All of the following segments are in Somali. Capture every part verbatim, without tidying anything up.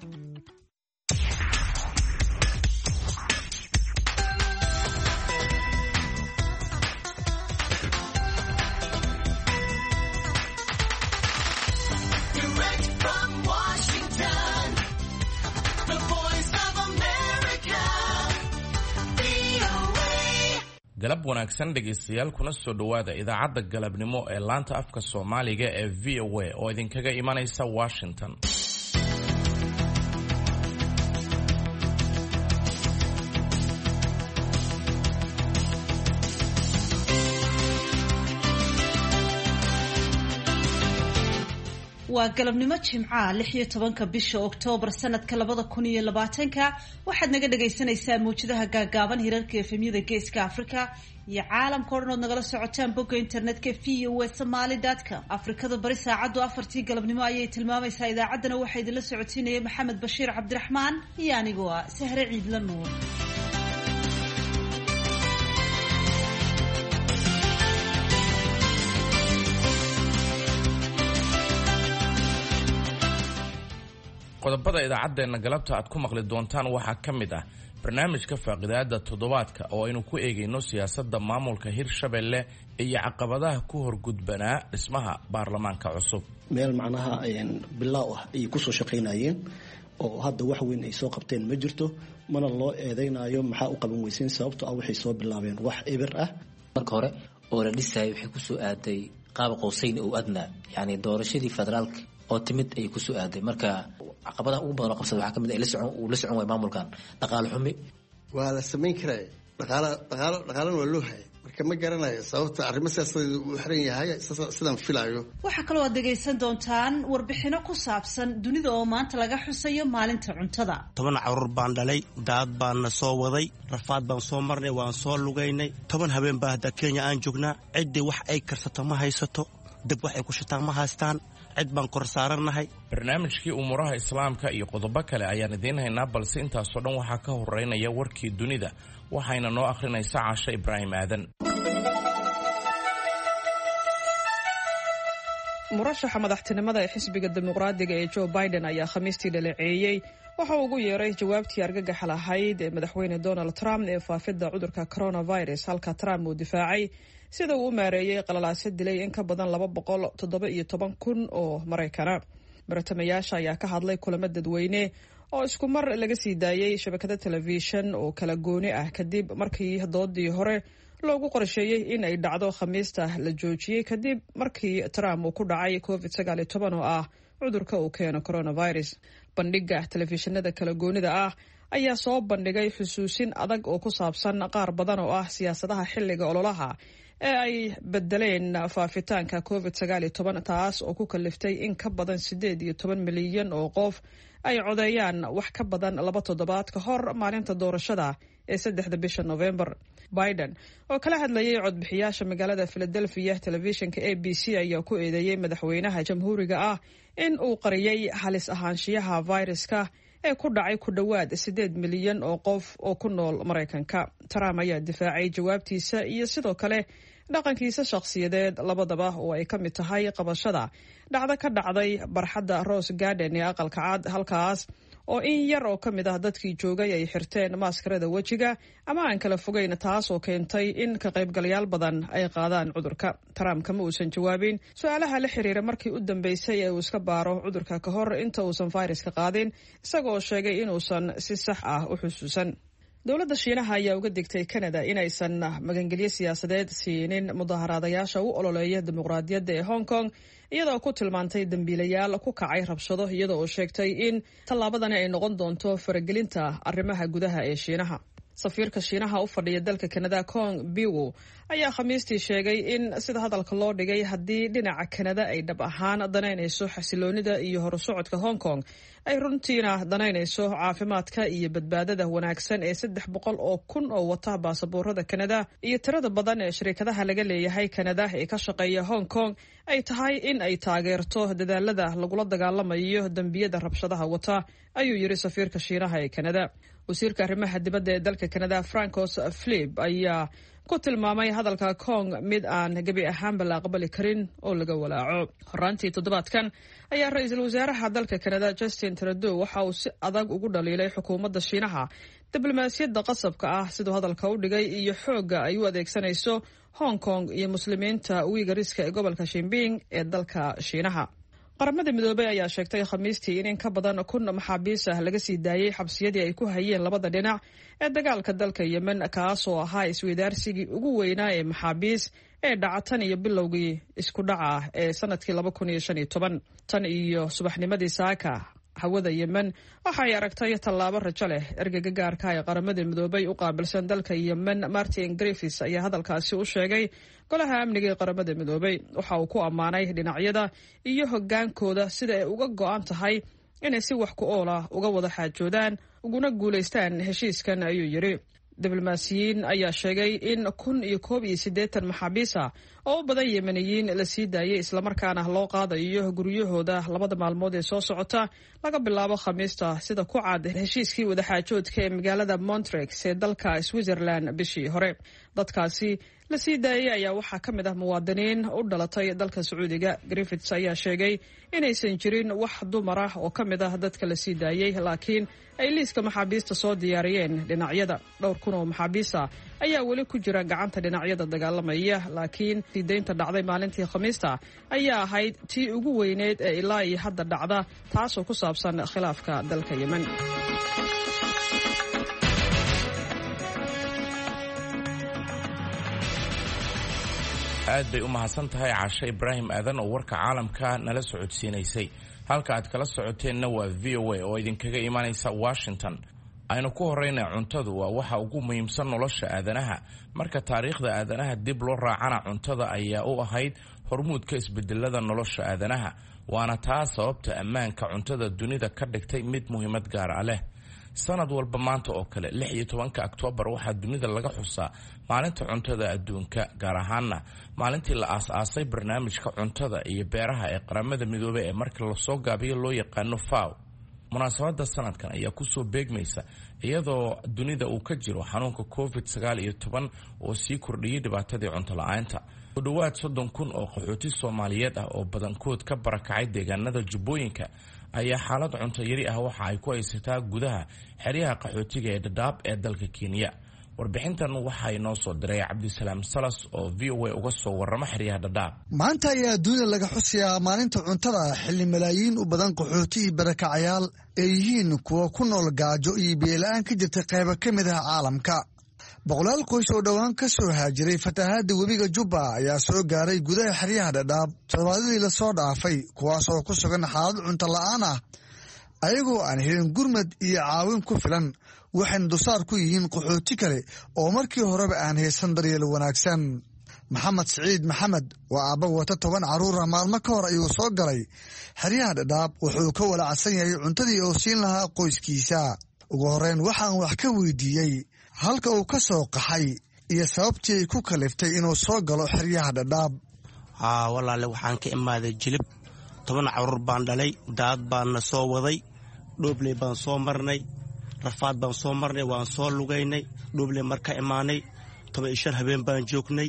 galab wanaagsan dhegeystayaal kuna soo dhawaada idaacadda galabnimo ee laanta afka Soomaaliga ee V O A oo idinkaga imanaysa Washington. waa galabnimo Jimcaha lix iyo tobanka bisha Oktoobar sanadka labada kun iyo labaatanka waxaad naga dhageysanaysaa muujadaha gaagaaban hirarka efemyada Geeska Afrika iyo caalamka oo dhan nagala socotaan bogga internetka v o a somali dot com. Afrikada bari saacadu afartii galabnimo ayay tilmaamaysaa. idaacaddana waxaa idinla socotiinaya Maxamed Bashiir Cabdiraxmaan iyo anigoo ah Sahre Ciidla Nuur. qodobada idaacadeena galabta aad ku maqli doontaan waxaa ka mid ah barnaamijka faaqidaada toddobaadka oo aynu ku eegayno siyaasadda maamulka Hirshabelle iyo caqabadaha ku horgudbanaa dhismaha baarlamaanka cusub. meel macnaha bilaaw ah ay ku soo shaqeynayeen oo hadda wax weyn ay soo qabteen ma jirto, mana loo eedeynayo maxaa u qaban weysin sababtoo ah waxay soo bilaabeen wax eber ah. marka hore oo la dhisay waxay ku soo aaday qaab qowsayn oo adna, yani doorashadii federaalka oo timid ay ku soo aaday. marka caqabadaha ugu badan oo qabsada waxaa ka mid ah la socon uu la socon way maamulkan dhaqaale xumi waa la sameyn karay dhaqaale dhaqaale dhaqaalana waa loo hayay. marka ma garanayo sababta arrimo siyaasadeed uu xiran yahay sidaan filayo. waxaa kaloo aad dhegaysan doontaan warbixino ku saabsan dunida oo maanta laga xusayo maalinta cuntada. toban caruur baan dhalay, daad baan na soo waday, rafaad baan soo marnay, waan soo lugaynay. toban habeen baa hadda Kenya aan joognaa. ciddii wax ay karsato ma haysato, dab wax ay ku shitaan ma haystaan, cid baan kor saaranahay. barnaamijkii umuraha islaamka iyo qodobo kale ayaan idiin haynaa, balse intaasoo dhan waxaa ka horeynaya warkii dunida waxayna noo akhrinaysa Caasha Ibraahim Aadan. murashaxa madaxtinimada ee xisbiga dimuqraadiga ee Joe Biden ayaa khamiistii dhaleeceeyay waxa uu ugu yeeray jawaabtii argagaxa lahayd ee madaxweyne Donald Trump ee faafidda cudurka coronavirus, halka Trump uu difaacay sida uu u maareeyay qalalaase dilay in ka badan laba boqol toddoba iyo toban kun oo Maraykana. baratamayaasha ayaa ka hadlay kulamo dadweyne oo isku mar laga sii daayay shabakada television oo kala gooni ah kadib markii doodii hore loogu qorsheeyay in ay dhacdo Khamiista la joojiyay kadib markii Trump uu ku dhacay covid sagaal iyo toban oo ah cudurka uu keeno coronavirus. bandhiga telefishinada kala goonida ah ayaa soo bandhigay xusuusin adag oo ku saabsan qaar badan oo ah siyaasadaha xilliga ololaha ee ay bedeleen faafitaanka covid sagaal iyo toban, taas oo ku kaliftay in ka badan sideed iyo toban milyan oo qof ay codeeyaan wax ka badan laba toddobaad ka hor maalinta doorashada ee saddexda bisha November. Biden oo kala hadlayay codbixiyaasha magaalada Philadelphia, telefishinka A B C ayaa ku eedeeyay madaxweynaha jamhuuriga ah in uu qariyay halis ahaanshiyaha viruska ee ku dhacay ku dhawaad sideed milyan oo qof oo ku nool Mareykanka. Trump ayaa difaacay jawaabtiisa iyo sidoo kale dhaqankiisa shakhsiyadeed labadaba oo ay ka mid tahay qabashada dhacdo ka dhacday barxadda Rose Garden ee aqalka cad, halkaas oo in yar oo ka mid ah dadkii joogay ay xirteen maskarada wejiga ama aan kala fogeyn, taas oo keentay in ka qaybgalayaal badan ay qaadaan cudurka. Trump kama uusan jawaabin su'aalaha la xiriira markii u dambeysay ee uu iska baaro cudurka ka hor inta uusan fayraska qaadin, isagoo sheegay inuusan si sax ah u xusuusan. dowladda Shiinaha ayaa uga digtay Canada inaysan magangelyo siyaasadeed siinin mudaharaadayaasha u ololeeya dimuqraadiyadda ee Hong Kong, iyadoo ku tilmaantay dambiilayaal ku kacay rabshado, iyadoo uu sheegtay in tallaabadani ay noqon doonto faragelinta arrimaha gudaha ee Shiinaha. safiirka Shiinaha u fadhiya dalka Canada Kong Biwo ayaa khamiistii sheegay in sida hadalka loo dhigay haddii dhinaca Canada ay dhab ahaan danaynayso xasiloonida iyo horusocodka Hong Kong, ay runtiina danaynayso caafimaadka iyo badbaadada wanaagsan ee saddex boqol oo kun oo wata baasaboorada Canada iyo tirada badan ee shirkadaha laga leeyahay Canada ee ka shaqeeya Hong Kong, ay tahay in ay taageerto dadaalada lagula dagaalamayo dambiyada rabshadaha wata, ayuu yiri safiirka Shiinaha ee Canada. wasiirka arrimaha dibadda ee dalka Canada Francois Philippe ayaa ku tilmaamay hadalka Kong mid aan gebi ahaanba la aqbali karin oo laga walaaco. Horaantii toddobaadkan ayaa ra'iisul wasaaraha dalka Canada Justin Trudeau waxa uu si adag ugu dhaliilay xukuumadda Shiinaha diblomaasiyadda qasabka ah sidoo hadalka u dhigay iyo xoogga ay u adeegsanayso Hong Kong iyo muslimiinta Uyghuriska ee gobolka Xinjiang ee dalka Shiinaha. Qaramada Midoobay ayaa sheegtay Khamiistii in in ka badan kun maxaabiis ah laga sii daayay xabsiyadii ay ku hayeen labada dhinac ee dagaalka dalka Yemen, kaas oo ahaa isweydaarsigii ugu weynaa ee maxaabiis ee dhacatan iyo bilowgii isku dhaca ee sanadkii laba kun iyo shan iyo toban. Tan iyo subaxnimadii saaka hawada Yemen waxay aragtay tallaabo rajo leh. Ergeyga gaarka ah ee Qaramada Midoobay u qaabilsan dalka Yemen Martin Griffiths ayaa hadalkaasi u sheegay golaha amniga ee Qaramada Midoobay. Waxa uu ku ammaanay dhinacyada iyo hogaankooda sida ay uga go'an tahay inay si wax ku ool ah uga wada xaajoodaan uguna guulaystaan heshiiskan, ayuu yiri. Diblomaasiyiin ayaa sheegay in kun iyo koob iyo siddeetan maxaabiis ah oo u badan Yemeniyiin la sii daayay islamarkaana loo qaadayo guryahooda labada maalmood ee soo socota laga bilaabo Khamiista, sida ku cad heshiiskii wadaxaajoodka ee magaalada Montreux ee dalka Switzerland bishii hore. Dadkaasi la sii daayay ayaa waxaa ka mid ah muwaadiniin u dhalatay dalka Sacuudiga. Griffiths ayaa sheegay inaysan jirin wax dumar ah oo ka mid ah dadka la sii daayay, laakiin ay liiska maxaabiista soo diyaariyeen dhinacyada. Dhowr kun oo maxaabiis ah ayaa weli ku jira gacanta dhinacyada dagaalamaya, laakiin sideynta dhacday maalintii Khamiista ayaa ahayd tii ugu weyneed ee ilaa iyo hadda dhacda, taasoo ku saabsan khilaafka dalka Yemen. aad bay u mahadsan tahay Caashe Ibraahim Aadan oo warka caalamka nala socodsiinaysay. Halka aad kala socoteenna waa V O A oo idinkaga imaanaysa Washington. aynu ku horeynaa cuntadu waa waxa ugu muhiimsan nolosha aadanaha. Marka taariikhda aadanaha dib loo raacana cuntada ayaa u ahayd hormuudka isbedelada nolosha aadanaha, waana taa sababta ammaanka cuntada dunida ka dhigtay mid muhiimad gaar ah leh. sanad walba maanta oo kale lix iyo tobanka Oktoobar waxaa dunida laga xusaa maalinta cuntada adduunka, gaar ahaana maalintii la aasaasay barnaamijka cuntada iyo beeraha ee Qaramada Midoobay ee marka la soo gaabiyo loo yaqaano F A O. munaasabada sanadkan ayaa ku soo beegmaysa iyadoo dunida uu ka jiro xanuunka covid sagaal iyo toban oo sii kordhiyay dhibaatadii cunto la'aanta. ku dhawaad soddon kun oo qaxooti Soomaaliyeed ah oo badankood ka barakacay deegaanada Jubbooyinka ayaa xaalad cunto yari ah waxa ay ku haysataa gudaha xeryaha qaxootiga ee Dadaab ee dalka Kenya. warbixintan waxaa inoo soo diray Cabdisalaam Salas oo V O A uga soo warrama xeryaha Dadaab. maanta ayaa dunida laga xusayaa maalinta cuntada, xilli malaayiin u badan qaxooti iyo barakacayaal ay yihiin kuwa ku nool gaajo iyo biyo la'aan ka jirta qaybo ka mid ah caalamka. boqolaal qoys oo dhowaan ka soo haajiray fatahaadda webiga Jubba ayaa soo gaaray gudaha xeryaha Dadaab toddobaadadii la soo dhaafay, kuwaas oo ku sugan xaalad cunto la'aan ah ayagoo aan helin gurmad iyo caawin ku filan. waxayna dusaar ku yihiin qaxooti kale oo markii horeba aan haysan daryeel wanaagsan. maxamed siciid maxamed waa aabba wata toban carruura. maalmo ka hor ayuu soo galay xeryaha Dadaab, wuxuu ka walacsan yahay cuntadii oo siin lahaa qoyskiisa. ugu horreyn waxaan wax ka weydiiyey halka uu ka soo qaxay iyo sababtii ay ku kaliftay inuu soo galo xeryaha Dadaab. haa walaale, waxaan ka imaaday Jilib. toban carruur baan dhalay, daad baan na soo waday, dhoobley baan soo marnay, rafaad baan soo marnay, waan soo lugaynay. dhoobley marka imaanay toban iyo shan habeen baan joognay.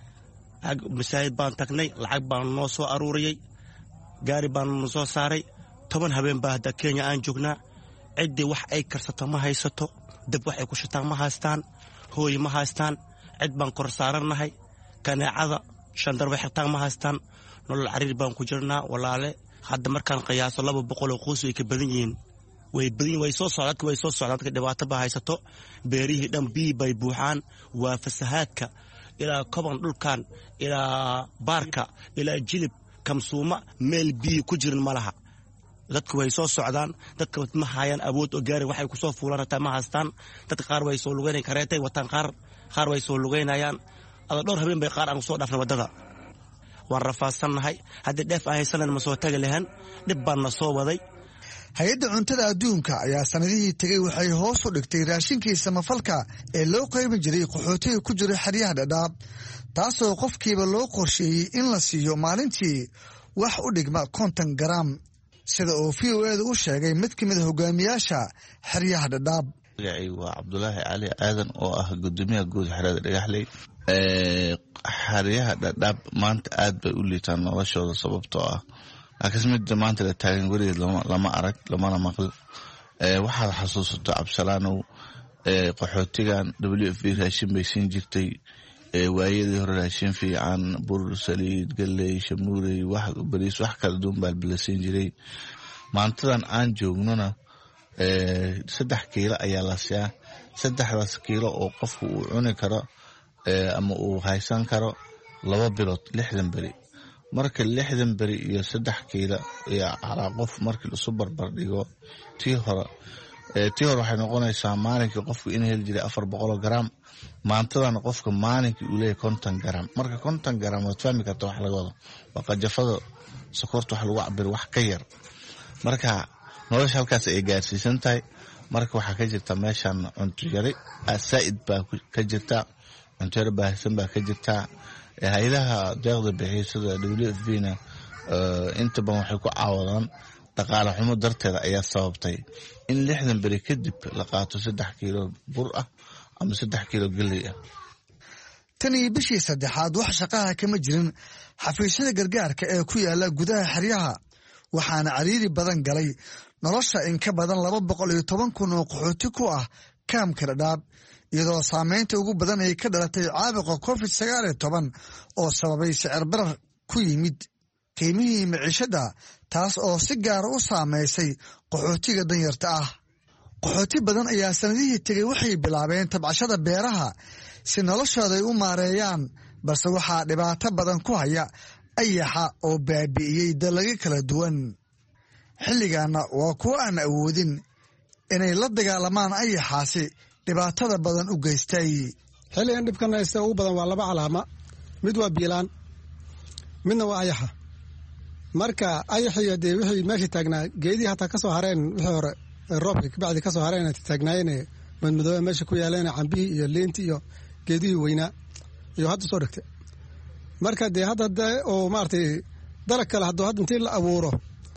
masaajid baan tagnay, lacag baan noo soo aruuriyey, gaari baan noo soo saaray. toban habeen baa hadda Kenya aan joognaa. ciddii wax ay karsato ma haysato, dab wax ay ku shitaan ma haystaan, hooy ma haystaan. cid baan kor saarannahay, kaneecada shandar way xirtaan ma haystaan. nolol cariir baan ku jirnaa walaale. hadda markaan qiyaaso laba boqol oo qoys way ka badan yihiin. way badan way soo socdaan way soo socdaan dadka dhibaato ba haysato. beerihii dhan biyo bay buuxaan. waa fasahaadka ilaa koban dhulkan ilaa baarka ilaa Jilib Kamsuuma meel biyo ku jirin malaha. dadku way soo socdaan, dadka ma hayaan awood oo gaari waxay ku soo fuulaan hataa ma haystaan. dadka qaar way soo lugeynay kareetay wataan, qaar qaar way soo lugeynayaan. ada dhowr habeen bay qaar aan soo dhaafnay wadada. waan rafaadsannahay. haddii dheef aan haysanan ma soo tagi lahayn. dhib baan na soo waday. hay-adda cuntada adduunka ayaa sanadihii tegey waxay hoos u dhigtay raashinkii samafalka ee loo qaybin jiray qaxootiga ku jira xeryaha Dadaab, taasoo qofkiiba loo qorsheeyey in la siiyo maalintii wax u dhigma konton garaam, sida uu V O A da u sheegay mid ka mid a hogaamiyaasha xeryaha Dadaab. magacaygu waa Cabdulaahi Cali Aadan oo ah gudoomiyaha guud xerada Dhagaxley. xeryaha dhadhaab maanta aad bay u liitaan noloshooda sababtoo ah laakiin midda maanta la taagan weligeed lama arag lamana maql waxaad xasuusato cabsalaanow qaxootigan w f b raashin bay siin jirtay waayadii hore raashin fiican bur saliid galley shamuurey wax bariis wax kala duwan baa la siin jiray maantadan aan joognona saddex kiilo ayaa la siiyaa saddexdaas kiilo oo qofku uu cuni karo ama uu haysan karo laba bilood lixdan beri marka lixdan beri iyo saddex kiilo iyo calaa qof markii isu barbar dhigo tii hore tii hore waxay noqonaysaa maalinkii qofku in heli jiray afar boqol gram maantadan qofka maalinkii uu leeyahay konton gram marka konton gram waad fahmi karta wax laga wado waa qajafada sokorta wax lagu cabiro wax ka yar marka nolosha halkaas ay gaarsiisan tahay marka waxaa ka jirta meeshan cunto yari saa'id baa ka jirta cunto yari baahsan baa ka jirta hay'adaha deeqda bixisada w f b na inta badan waxay ku caawadaan dhaqaale xumo darteeda ayaa sababtay in lixdan beri kadib la qaato saddex kiilo bur ah ama saddex kiilo galley ah tan iyo bishii saddexaad wax shaqaha kama jirin xafiisyada gargaarka ee ku yaala gudaha xeryaha waxaana cariiri badan galay nolosha in ka badan laba boqol iyo toban kun oo qaxooti ku ah kaamka dhadhaab iyadoo saameynta ugu badan ay ka dhalatay caabuqa covid sagaal iyo toban oo sababay sicir barar ku yimid qiimihii maciishada taas oo si gaara u saameysay qaxootiga danyarta ah qaxooti badan ayaa sanadihii tegey waxay bilaabeen tabcashada beeraha si noloshooda ay u maareeyaan balse waxaa dhibaato badan ku haya ayaxa oo baabi'iyey dalagyo kala duwan xilligaana waa kuwo aan awoodin inay la dagaalamaan ayaxaasi dhibaatada badan u geystay xilligan dhibkan haysta ugu badan waa laba calaama mid waa biilaan midna waa ayaxa marka ayaxiyo dee wixii meeshii taagnaa geedihii hataa ka soo hareen wixii hore roobkii kabacdi ka soo hareen taagnaayeen madmadoobe meesha ku yaaleen cambihii iyo liintii iyo geedihii weynaa iyo hadda soo dhigtay marka dee hadda de oo maaragtay dalag kale hadduu hadda intii la abuuro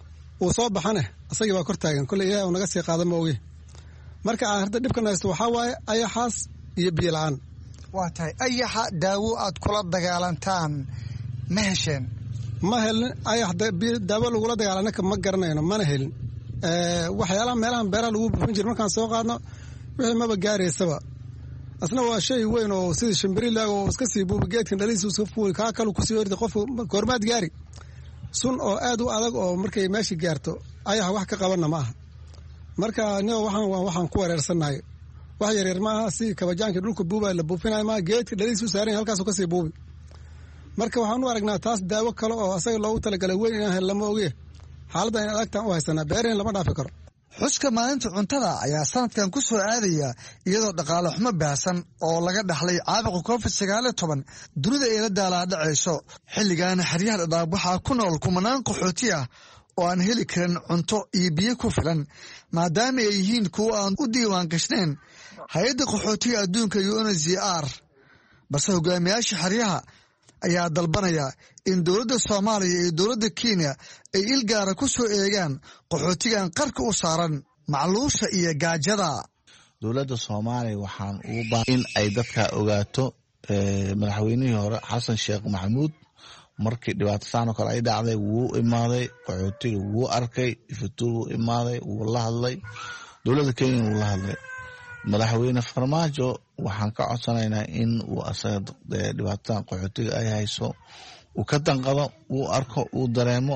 uu soo baxane asagii baa kor taagan kolley ilaah uu naga sii qaada ma oge marka hadda dhibkan haysto waxaa waaye ayaxaas iyo biyo la-aan waa tahay ayaxa daawo aad kula dagaalantaan ma hesheen ma helin ayax daawo lagula dagaalanaka ma garanayno mana helin waxyaalaha meelahan beeraha lagu buufin jira markaan soo qaadno wixii maba gaaraysaba asna waa shay weyn oo sidii shimbirilaag oo iska sii buubi geedkan dhalihiisu iska fuuli kaa kalu kusii ordi qofku goormaad gaari sun oo aad u adag oo markay meeshii gaarto ayaxa wax ka qabanna ma aha marka nigo waxaan waa waxaan ku wareersannahay wax yaryar maaha si kabajaankii dhulka buuba la buufinayo maaha geedka dhalihiisu saaran halkaasuu kasii buubi marka waxaan u aragnaa taas daawo kale oo asaga loogu talagalay weyn inaan hel lama oge xaaladda in adagtaan u haysanaa beereen lama dhaafi karo xuska maalinta cuntada ayaa sanadkan ku soo aadaya iyadoo dhaqaale xumo baahsan oo laga dhaxlay caabuqa covid sagaal iyo toban dunida ay la daalaadhacayso xilligaana xeryaha dhadhaab waxaa ku nool kumanaan qaxooti ah oo aan heli karin cunto iyo biyo ku filan maadaama ay yihiin kuwo aan u diiwaan gashnayn hay-adda qaxootiga adduunka u n h c r balse hogaamiyaasha xeryaha ayaa dalbanaya in dowladda soomaaliya iyo dowladda kenya ay il gaara ku soo eegaan qaxootigan qarka u saaran macluusha iyo gaajada dowladda soomaaliya waxaan ugu baa in ay dadka ogaato madaxweynihii hore xasan sheekh maxamuud markii dhibaato saan oo kale ay dhacday wuu imaaday qaxootiga wuu arkay ifatuu wuu imaaday wuu la hadlay dowladda kenya wuu la hadlay madaxweyne farmaajo waxaan ka codsanaynaa in uu asaga dhibaatadan qaxootiga ay hayso uu ka danqado uu arko uu dareemo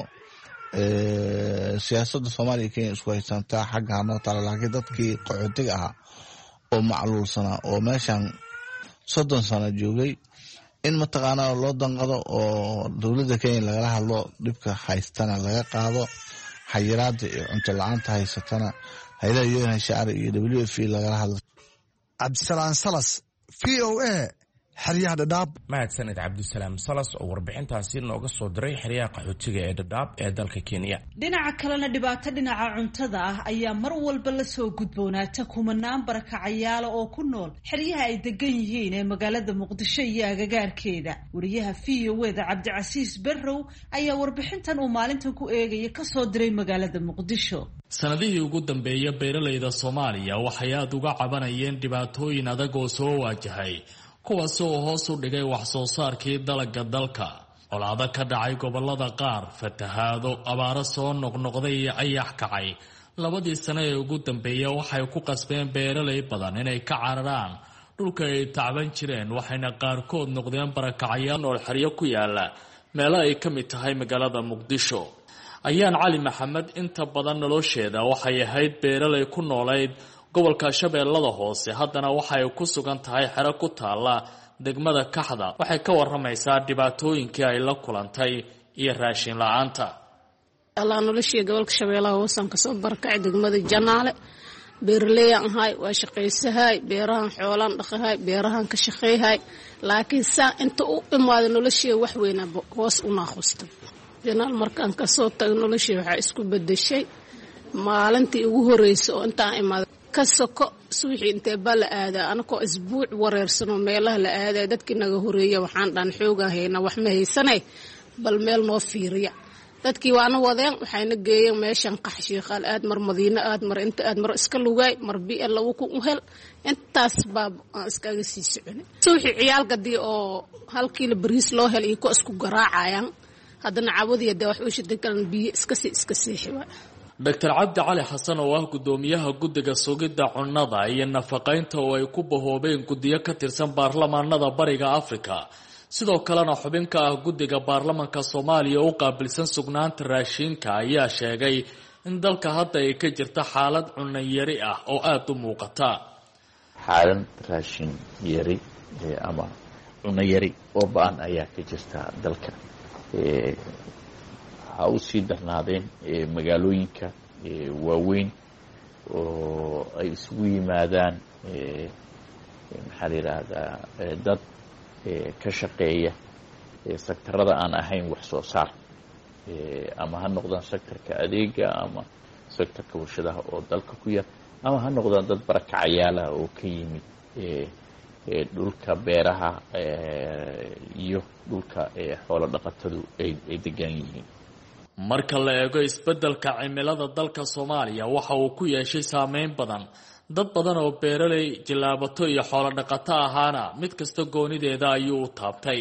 siyaasadda soomaaliya iyo kenya isku haysantaa xagga hamartale laakiin dadkii qaxootiga ahaa oo macluulsanaa oo meeshan soddon sano joogay in mataqaanaa loo danqado oo dowladda kenya lagala hadlo dhibka haystana laga qaado xayiraada iyo cunto la-aanta haysatana haylaha u n h r iyo w f lagala hadlo cabdisalaan salas v o a xeryaha dhadhaab mahadsaned cabdisalaam salas oo warbixintaasi nooga soo diray xeryaha qaxootiga ee dhadhaab ee dalka kenya dhinaca kalena dhibaato dhinaca cuntada ah ayaa mar walba la soo gudboonaata kumanaan barakacayaala oo ku nool xeryaha ay degan yihiin ee magaalada muqdisho iyo agagaarkeeda wariyaha v o eda cabdicasiis berrow ayaa warbixintan uu maalintan ku eegaya kasoo diray magaalada muqdisho sanadihii ugu dambeeya beeralayda soomaaliya waxay aada uga cabanayeen dhibaatooyin adag oo soo waajahay kuwaasi oo hoos u dhigay wax soo saarkii dalagga dalka. colaado ka dhacay gobolada qaar, fatahaado, abaaro soo noqnoqday iyo ayax kacay labadii sano ee ugu dambeeyay waxay ku qasbeen beeraley badan inay ka cararaan dhulka ay tacban jireen, waxayna qaarkood noqdeen barakacayaal nool xeryo ku yaala meelo ay ka mid tahay magaalada Muqdisho. Ayaan Cali Maxamed inta badan nolosheeda waxay ahayd beeraley ku noolayd gobolka Shabeellada Hoose, haddana waxay ku sugan tahay xero ku taala degmada Kaxda. Waxay ka waramaysaa dhibaatooyinkii ay la kulantay iyo raashin la'aanta. Allah noloshii gobolka Shabeellaha Hoose aan ka soo barakacay degmada Janaale. beeraley aan ahay, waa shaqaysahay, beerahan xoolaan dhaqahay, beerahan ka shaqeeyahay, laakiin saa inta u imaado noloshii wax weyn hoos u naaqustay. Janaal markaan ka soo tago noloshii waxa isku bedeshay maalintii ugu horeysay oo intaan imaado ka soko suuxi intee bal aada anako isbuuc wareersano meelaha la aaday dadkii naga horeeyay waxaan dhan xoogahayna wax ma haysanay bal meel noo fiiriya. dadkii waana wadeen waxayna geeyeen meeshan qaxshiiqal aad mar Madiina aad mar inta aad mar iska lugay mar biyo lagu ku hel intaas baab iskaga sii soconay. suuxi ciyaal gadii oo hal kiilo bariis loo hel iyo ku isku garaacayaan haddana caawadiya wax u shidin karan biyo iska sii iska seexiwa. Doctor Cabdi Cali Xasan oo ah gudoomiyaha guddiga sugidda cunnada iyo nafaqaynta oo ay ku bahoobeen guddiyo ka tirsan baarlamaanada Bariga Afrika, sidoo kalena xubin ka ah guddiga baarlamaanka Soomaaliya oo qaabilsan sugnaanta raashinka, ayaa sheegay in dalka hadda ay ka jirto xaalad cunno yari ah oo aad u muuqata. xaalad raashin yari ama cunno yari oo baan ayaa ka jirta dalka. ee ha u sii darnaadeen magaalooyinka waaweyn oo ay isugu yimaadaan maxaa la yiraahdaa dad ka shaqeeya sektarada aan ahayn wax soo saar, ama ha noqdaan sektarka adeega ama sektarka warshadaha oo dalka ku yar, ama ha noqdaan dad barakacayaala oo ka yimid dhulka beeraha iyo dhulka xoolo dhaqatadu ay degan yihiin. marka la eego isbeddelka cimilada dalka Soomaaliya waxa uu ku yeeshay saameyn badan. dad badan oo beeraley, jilaabato iyo xoolo dhaqato ahaana mid kasta goonideeda ayuu u taabtay.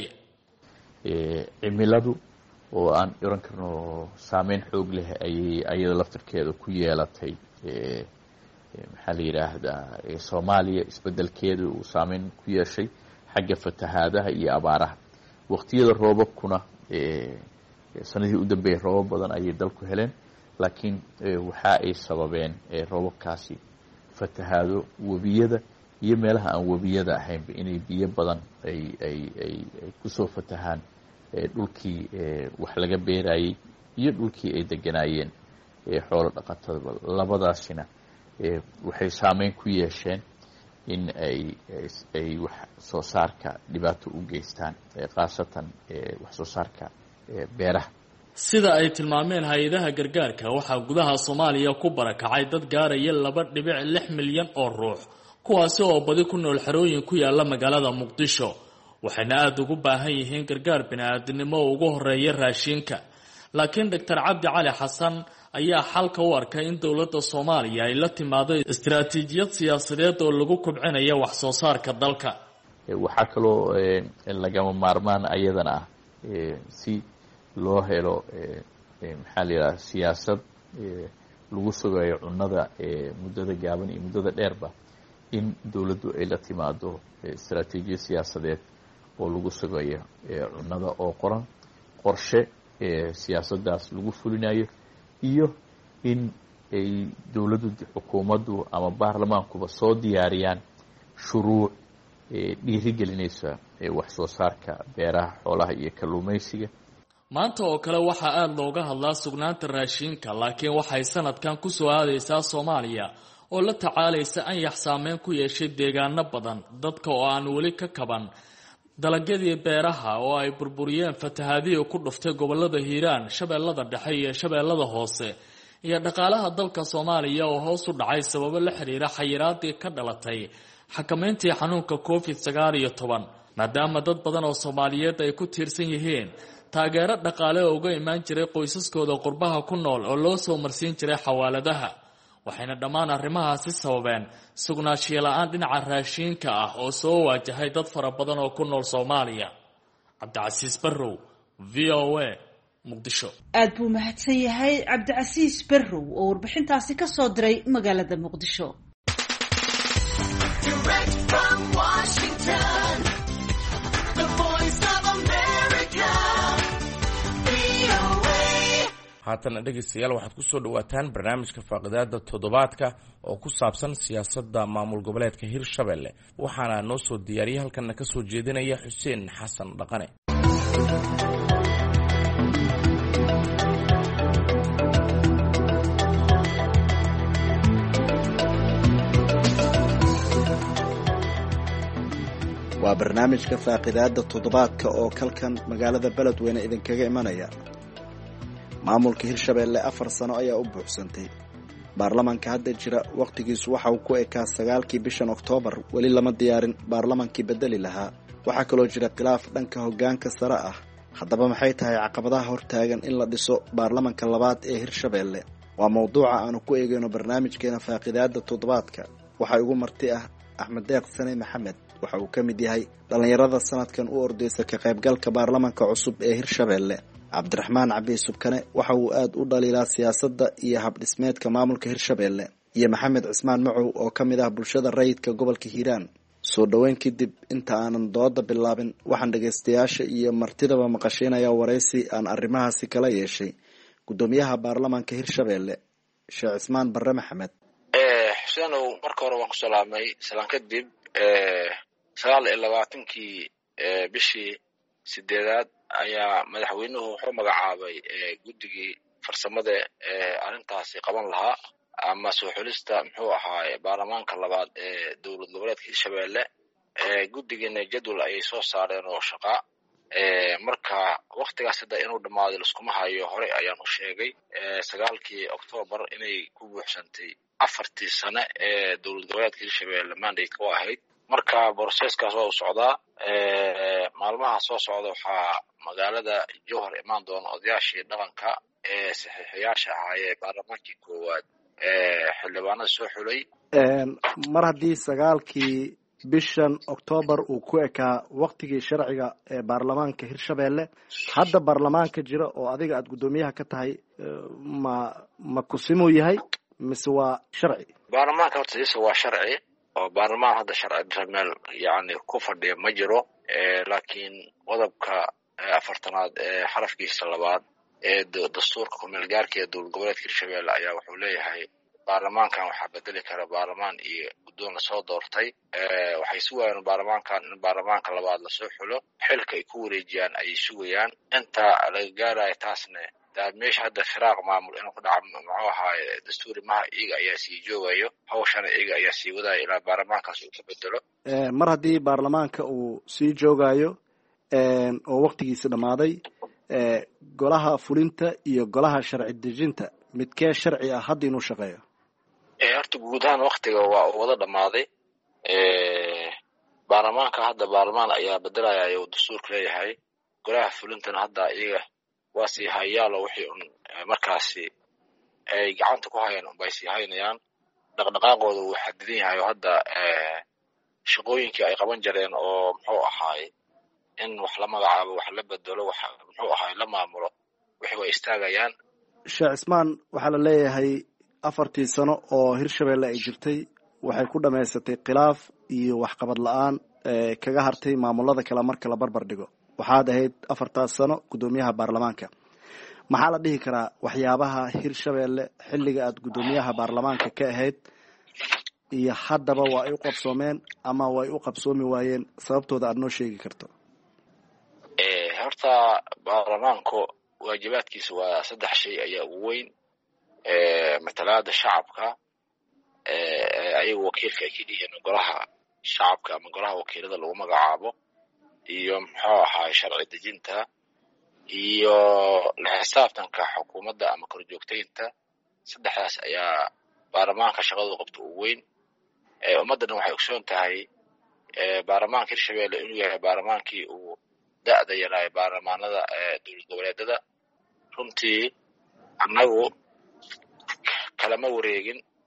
ee cimiladu oo aan oran karno saameyn xoog leh ayay ayada laftirkeeda ku yeelatay ee maxaa la yiraahdaa Soomaaliya. isbeddelkeedu uu saameyn ku yeeshay xagga fatahaadaha iyo abaaraha. waqtiyada roobabkuna ee sanadii u dambeeyay roobab badan ayay dalku heleen, laakiin waxa ay sababeen roobabkaasi fatahaado wabiyada iyo meelaha aan wabiyada ahayn inay biyo badan ay ay ay ku soo fatahaan dhulkii wax laga beerayay iyo dhulkii ay deganaayeen xoolo dhaqatada. labadaasina waxay saameyn ku yeesheen in ay ay wax soo saarka dhibaato u geystaan, khaasatan wax soo saarka beeraha. sida ay tilmaameen hay'adaha gargaarka, waxaa gudaha Soomaaliya ku barakacay dad gaaraya laba dhibic lix milyan oo ruux, kuwaasi oo badi ku nool xerooyin ku yaala magaalada Muqdisho. waxayna aad ugu baahan yihiin gargaar bini'aadanimo oo ugu horeeya raashinka. laakiin Doctor Cabdi Cali Xasan ayaa xalka u arkay in dowladda Soomaaliya ay la timaado istiraatiijiyad siyaasadeed oo lagu kobcinayo wax soo saarka dalka. waxaa kaloo lagama maarmaan ayadana ah si loo helo maxaa la yiraahdaa siyaasad lagu sugayo cunnada muddada gaaban iyo muddada dheerba, in dowladdu ay la timaado istiraatiijiyad siyaasadeed oo lagu sugayo cunnada oo qoran, qorshe siyaasadaas lagu fulinayo, iyo in ay dowladdu xukuumaddu ama baarlamaankuba soo diyaariyaan shuruuc dhiirigelinaysa wax soo saarka beeraha, xoolaha iyo kalluumaysiga. maanta oo kale waxaa aad looga hadlaa sugnaanta raashinka, laakiin waxay sanadkan ku soo aadaysaa Soomaaliya oo la tacaalaysa anyax saameyn ku yeeshay deegaano badan, dadka oo aan weli ka kaban dalagyadii beeraha oo ay burburiyeen fatahaadihii ku dhuftay gobolada Hiiraan, Shabeellada Dhexe iyo Shabeellada Hoose, iyo dhaqaalaha dalka Soomaaliya oo hoos u dhacay sababo la xiriira xayiraadii ka dhalatay xakamayntii xanuunka covid sagaal iyo toban. maadaama dad badan oo Soomaaliyeed ay ku tiirsan yihiin taageero dhaqaale oo uga imaan jiray qoysaskooda qurbaha ku nool oo loo soo marsiin jiray xawaaladaha. waxayna dhammaan arrimahaasi sababeen sugnaanshiyo la-aan dhinaca raashiinka ah oo soo waajahay dad fara badan oo ku nool soomaaliya. cabdicasiis barrow, v o a, muqdisho. aad buu mahadsan yahay cabdicasiis barrow oo warbixintaasi ka soo diray magaalada muqdisho. haatana dhegaystayaal waxaad ku soo dhawaataan barnaamijka faaqidaada toddobaadka oo ku saabsan siyaasadda maamul goboleedka hirshabelle waxaana noo soo diyaariyay halkana ka soo jeedinaya xuseen xasan dhaqane. waa barnaamijka faaqidaada toddobaadka oo kalkan magaalada beledweyne idinkaga imanaya. maamulka hirshabelle afar sano ayaa u buuxsantay. baarlamaanka hadda jira wakhtigiisu waxa uu ku ekaa sagaalkii bishan oktoobar, weli lama diyaarin baarlamaankii bedeli lahaa. waxaa kaloo jira khilaaf dhanka hoggaanka sare ah. haddaba maxay tahay caqabadaha hortaagan in la dhiso baarlamanka labaad ee hirshabelle? waa mawduuca aanu ku eegayno barnaamijkeena faaqidaada toddobaadka. waxaa igu marti ah axmed deeq sane maxamed. waxa uu ka mid yahay dhallinyarada sanadkan u ordaysa ka qaybgalka baarlamanka cusub ee hirshabelle. cabdiraxmaan cabi subkane waxa uu aad u dhaliilaa siyaasadda iyo habdhismeedka maamulka hirshabelle. iyo maxamed cismaan macow oo ka mid ah bulshada rayidka gobolka hiiraan. soo dhoweyn kadib inta aanan dooda bilaabin waxaan dhagaystayaasha iyo martidaba maqasheynayaa waraysi aan arrimahaasi kala yeeshay guddoomiyaha baarlamanka hirshabelle sheekh cismaan barre maxamed. xuseenow marka hore waan ku salaamay salaan kadib sagaal iyo labaatankii bishii sideedaad ayaa madaxweynuhu wuxuu magacaabay guddigii farsamada ee arrintaasi qaban lahaa ama soo xulista muxuu ahaaye baarlamaanka labaad ee dowlad goboleedka hirshabelle. guddigiina jadwal ayay soo saareen oo shaqa marka waktigaas hadda inuu dhammaaday laskuma hayo. horey ayaanu sheegay sagaalkii oktoobar inay ku buuxsantay afartii sane ee dowlad goboleedka hirshabelle mandate u ahayd. marka broseskaas waa u socdaa. maalmaha soo socda waxaa magaalada jowhar imaan doona odayaashii dhaqanka ee saxiixiyaasha ahaayee baarlamaankii koowaad ee xildhibaanada soo xulay. mar haddii sagaalkii bishan oktoobar uu ku ekaa waktigii sharciga ee baarlamaanka hirshabelle, hadda baarlamaanka jira oo adiga aada guddoomiyaha ka tahay ma ma kusimuu yahay mise waa sharci? baarlamaanka horta siisa waa sharci oo baarlamaan hadda sharci meel yani ku fadhiya ma jiro. laakiin qodobka afartanaad ee xarafkiisa labaad ee dastuurka kumeel gaarka ee dowlad goboleedka hirshabelle ayaa wuxuu leeyahay baarlamaankan waxaa bedeli kara baarlamaan iyo guddoon lasoo doortay. waxay sugayaan baarlamaankan in baarlamaanka labaad lasoo xulo, xilka ay ku wareejiyaan ayay sugayaan. inta laga gaaraya taasna daa meesha hadda firaaq maamul inuu ku dhaca muxuu ahaaye dastuuri maha, iyaga ayaa sii joogayo hawshana iyaga ayaa sii wadaya ilaa baarlamaankaas uu ka bedelo. mar haddii baarlamaanka uu sii joogayo oo waktigiisa dhammaaday, golaha fulinta iyo golaha sharci dejinta midkee sharci ah hadda inuu shaqeeyo? horta guud ahaan waktiga waa uu wada dhammaaday. baarlamaanka hadda baarlamaan ayaa bedelaya ayuu dastuurka leeyahay. golaha fulintana hadda iyaga waa sii hayaalo wixii un markaasi ay gacanta ku hayaan unbay sii haynayaan. dhaqdhaqaaqooda wuu xadidan yahay oo hadda shaqooyinkii ay qaban jireen oo muxuu ahaay in wax la magacaabo, wax la bedelo, wax muxuu ahaay la maamulo, wixii way istaagayaan. sheekh cismaan, waxaa la leeyahay afartii sano oo hirshabelle ay jirtay waxay ku dhammaysatay khilaaf iyo waxqabad la-aan kaga hartay maamulada kale marka la barbar dhigo. waxaad ahayd afartaas sano guddoomiyaha baarlamaanka. maxaa la dhihi karaa waxyaabaha hirshabelle xilliga aada guddoomiyaha baarlamaanka ka ahayd iyo haddaba waa ay u qabsoomeen ama way u qabsoomi waayeen, sababtooda aada noo sheegi karto? horta baarlamaanku waajibaadkiisa waa saddex shay ayaa ugu weyn. matalaada shacabka, ayaga wakiilka ay ka yihiin golaha shacabka ama golaha wakiilada lagu magacaabo, iyo muxuu ahaay sharci dejinta, iyo la xisaabtanka xukuumadda ama korjoogtaynta. saddexdaas ayaa baarlamaanka shaqadu qabta ugu weyn. ummaddana waxay ogsoon tahay baarlamaanka hirshabelle inuu yahay baarlamaankii uu da-da yaraay baarlamaanada dowlad goboleedada. runtii annagu kalama wareegin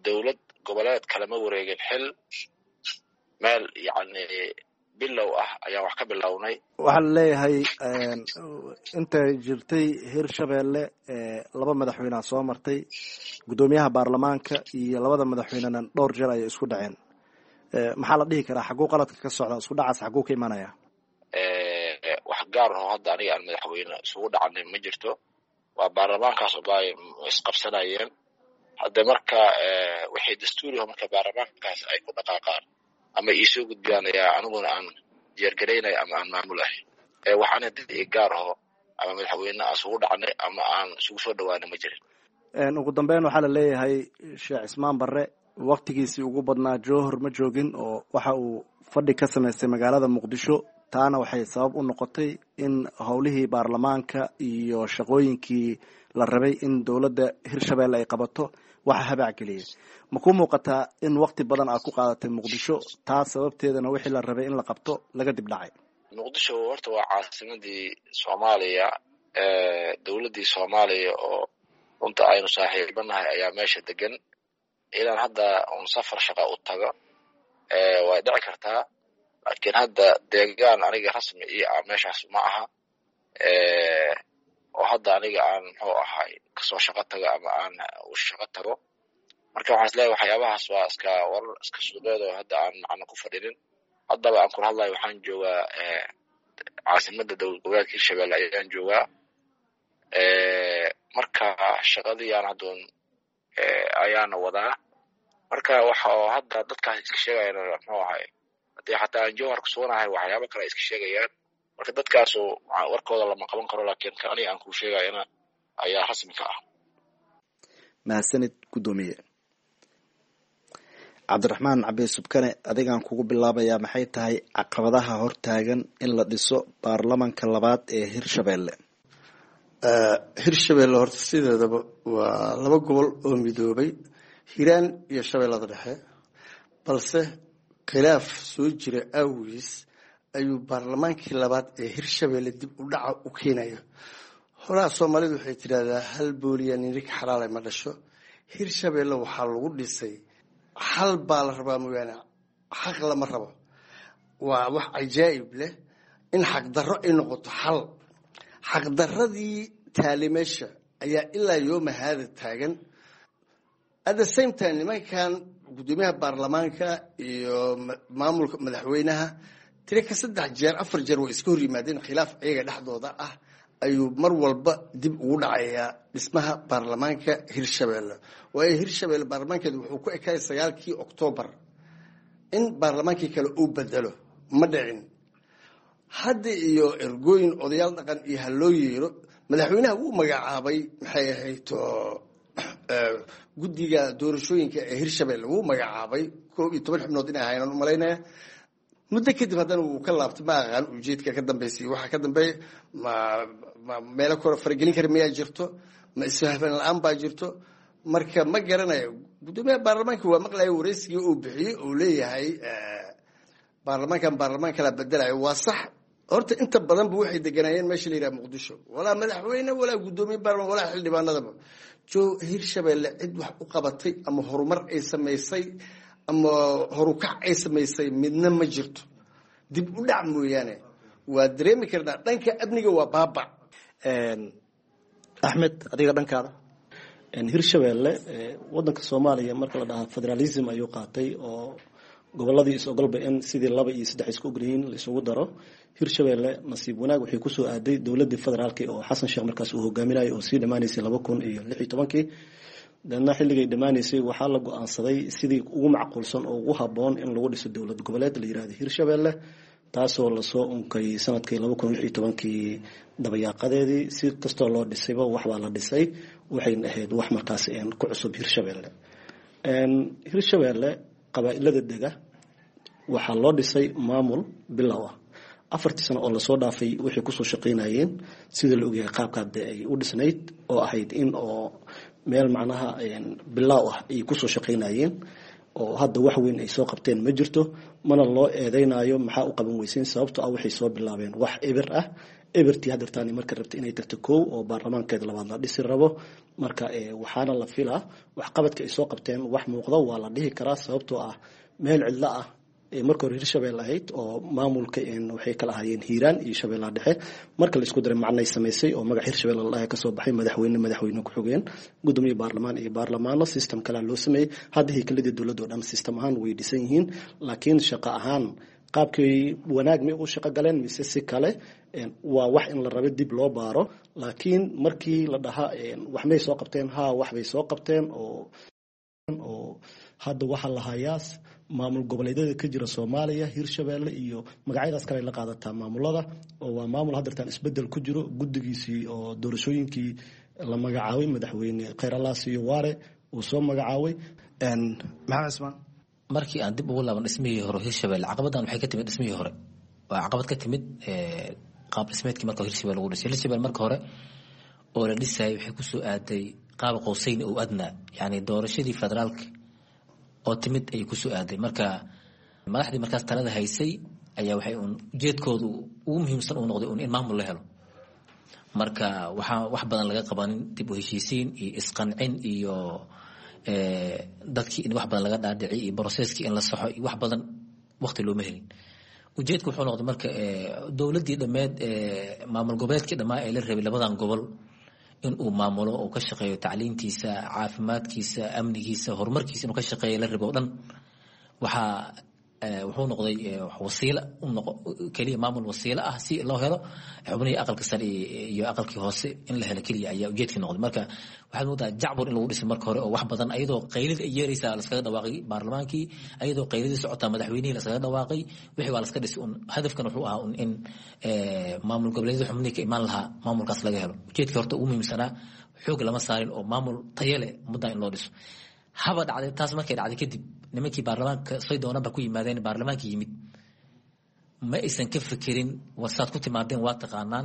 dowlad goboleed kalama wareegin xil meel yacni bilow ah ayaan wax ka bilownay. waxaa la leeyahay intay jirtay hirshabeelle laba madaxweyneha soo martay guddoomiyaha baarlamaanka iyo labada madaxweynena dhowr jeer ayay isku dhaceen. maxaa la dhihi karaa xaguu qaladka ka socda isku dhacaas xaguu ka imanaya? wax gaar aho hadda aniga aan madaxweyne isugu dhacnay ma jirto. waa baarlamaankaas ubaa isqabsanayeen. hadda marka waxay dastuuriho marka baarlamaankaas ay ku dhaqaaqaan ama iisoo gudbiyaan ayaa aniguna aan diyaargaraynaya ama aan maamulahay. waxaan hadda i gaar aho ama madaxweyne aan isugu dhacnay ama aan isugu soo dhawaanay ma jirin. ugu dambeyn waxaa la leeyahay sheekh cismaan barre waktigiisii ugu badnaa jowhar ma joogin oo waxa uu fadhi ka samaystay magaalada muqdisho. taana waxay sabab u noqotay in howlihii baarlamaanka iyo shaqooyinkii la rabay in dowladda hirshabeelle ay qabato waxa habac geliyay. ma ku muuqataa in wakti badan aad ku qaadatay muqdisho taas sababteedana wixii la rabay in la qabto laga dib dhacay? muqdisho horta waa caasimadii soomaaliya, dowladdii soomaaliya oo runta aynu saaxiibanahay ayaa meesha degan. inaan hadda un safar shaqa u tago way dhici kartaa, laakiin hadda deegaan aniga rasmi iyo ah meeshaas ma aha oo hadda aniga aan muxuu ahay kasoo shaqo tago ama aan u shaqo tago. marka waxaan isleeyahay waxyaabahaas waa iska warar iska suuqeed oo hadda aan macno ku fadhinin. haddaba aan kula hadlayo waxaan joogaa caasimadda dowlad goboleedka hirshabeelle ayaan joogaa. marka shaqadii aan haddoon ayaana wadaa. marka waxa oo hadda dadkaas iska sheegayaan muxuu ahay haddii xataa aan jowhar ku suganahay waxyaabo kale iska sheegayaan. marka dadkaasu warkooda lama qaban karo, laakiin ka aniga aan kuu sheegayana ayaa rasmi ka ah. mahadsanid guddoomiye. cabdiraxmaan cabe subkane, adigaan kugu bilaabayaa maxay tahay caqabadaha hortaagan in la dhiso baarlamanka labaad ee hirshabeelle? hirshabeelle horta sideedaba waa laba gobol oo midoobay, hiiraan iyo shabeellada dhexe, balse khilaaf soo jira awgiis ayuu baarlamaankii labaad ee hirshabeelle dib u dhaca u keenaya. horaa soomaalidu waxay tidhahdaa hal booliya nirig xalaale ma dhasho. hirshabeelle waxaa lagu dhisay xal baa la rabaa mooyaane xaq lama rabo. waa wax cajaa'ib leh in xaqdarro ay noqoto xal. xaqdarradii taalimeesha ayaa ilaa yooma haada taagan. at the same time nimankan guddoomiyaha baarlamaanka iyo maamulka madaxweynaha tiri ka saddex jeer afar jeer way iska hor yimaadeen. khilaaf iyaga dhexdooda ah ayuu mar walba dib ugu dhacayaa dhismaha baarlamaanka hirshabeelle. waayo hirshabeelle baarlamaankeedu wuxuu ku ekaayay sagaalkii oktoobar. in baarlamaankii kale uu bedelo ma dhicin. hadda iyo ergooyin odayaal dhaqan iyo ha loo yeero. madaxweynaha wuu magacaabay maxay ahayd guddiga doorashooyinka ee hirshabeelle wuu magacaabay koob iyo toban xubnood inay ahayn aan u malaynaya. muddo kadib haddana wuu ka laabtay. ma aqaan ujeedka ka dambeysay waxa ka dambeeya ma ma meelo kore faragelin kara miyaa jirto, ma isfahman la-aan baa jirto. marka ma garanayo. guddoomiyaha baarlamaanka waa maqlaya wareysigii uu bixiyey oo leeyahay baarlamaankan baarlamaan kala bedelayo. waa sax. horta inta badanba waxay deganaayeen meesha la yidhaha muqdisho, walaa madaxweyne walaa guddoomiye baarlamaan walaa xildhibaanadaba. jo hirshabeelle cid wax u qabatay ama horumar ay samaysay ama horukac ay samaysay midna ma jirto, dib u dhac mooyaane. waa dareemi karnaa dhanka amniga waa baaba. axmed, adiga dhankaada? hirshabeelle wadanka soomaaliya marka la dhahaa federalism ayuu qaatay oo goboladii is ogolba in sidii laba iyo saddex isku ogolyihiin laisugu daro. hirshabeelle nasiib wanaag waxay kusoo aaday dowladii federaalk oo xasan sheekh markaas uu hogaaminayay oo sii dhamaaneysay laba kun iyo lix iyo tobankii. deedna xilligay dhamaaneysay waxaa la go-aansaday sidii ugu macquulsan oo ugu haboon in lagu dhiso dowlad goboleed la yirahdo hirshabeelle, taasoo lasoo unkay sanadkii laba kun lix iyo tobankii dabayaaqadeedii. si kastoo loo dhisayba waxbaa la dhisay, waxayna ahayd wax markaas ku cusub hirshabeelle. hirshabeelle qabaailada dega waxaa loo dhisay maamul bilow ah. afartii sano oo lasoo dhaafay waxay kusoo shaqaynayeen sida la ogyahay qaabka hadda ay u dhisnayd oo ahayd in oo meel macnaha bilow ah ay kusoo shaqaynayeen oo hadda wax weyn ay soo qabteen ma jirto mana loo eedeynayo maxaa u qaban weyseyn sababtoo ah waxay soo bilaabeen wax eber ah ebertii hadeertaan marka rabta inay tagto kow oo baarlamaankeeda labaad la dhisi rabo marka waxaana la filaa wax qabadka ay soo qabteen wax muuqda waa la dhihi karaa sababtoo ah meel cidlo ah marka hore Hirshabelle ahayd oo maamulka waxay kala ahaayeen Hiiraan iyo Shabeellaha Dhexe marka la isku daray macnay sameysay oo magac Hirshabelle la ka soo baxay madaxweyne madaxweyne ku xigeen gudoomiye baarlamaan iyo baarlamaano system kala loo sameeyay hadda hay'adda dawladda oo dhan system ahaan way dhisan yihiin laakiin shaqo ahaan qaabkii wanaag ma u shaqo galeen mise si kale waa wax in la rabo dib loo baaro laakiin markii la dhahaa wax may soo qabteen ha wax bay soo qabteen oo oo hadda waxa la hayaa maamul goboleedyada ka jira Soomaaliya Hirshabelle iyo magacyadaas kale la qaadataa maamulada oo waa maamul hadartan isbedel ku jiro gudigiisii oo doorashooyinkii la magacaabay madaxweyne Khayrallaas iyo Waare uu soo magacaabay een maxaa ismaan markii aan dib ugu laaban ismihii hore Hirshabelle caqabadan waxay ka timid ismihii hore waa caqabad ka timid ee qaab dhismeedkii marka Hirshabelle ugu dhisay Hirshabelle marka hore oo la dhisay waxay ku soo aaday qaab qowsayn oo adna yani doorashadii federaalka oo timid ay ku soo aaday marka madaxdii markaas talada haysay ayaa waxay un ujeedkoodu ugu muhiimsan uu noqday in maamul la helo marka waxa wax badan laga qabanin dib u heshiisiin iyo isqancin iyo ee dadkii in wax badan laga dhaadhicay iyo processkii in la saxo wax badan waqti loo mehelin ujeedku wuxuu noqday marka dawladdii dhameed ee maamul goboleedkii dhamaa ay la rabay labadan gobol in uu maamulo oo ka shaqeeyo tacliintiisa caafimaadkiisa amnigiisa horumarkiisa inuu ka shaqeeyo la rabo dhan waxa wuxuu noqday wasiilo u noqo kaliya maamul wasiilo ah si loo helo xubnihii aqalka sare iyo aqalkii hoose in la helo kaliya ayaa ujeedkii noqday marka waxaad moodaa jacbur in lagu dhisay marka hore oo wax badan ayadoo qaylid ay yeeraysaa la iskaga dhawaaqay baarlamaankii ayadoo qaylidii socotaa madaxweynihii la iskaga dhawaaqay wixii waa la iska dhisay un hadafkan wuxuu ahaa un in maamul goboleedyada xubnihii ka imaan lahaa maamulkaas laga helo ujeedkii horta ugu muhiimsanaa xoog lama saarin oo maamul tayo leh muddaa in loo dhiso haba dhacday taas markay dhacday kadib nimankii baarlamaanka say doonaba ku yimaadeen baarlamaanka yimid ma aysan ka fikirin wasaad ku timaadeen waa taqaanaan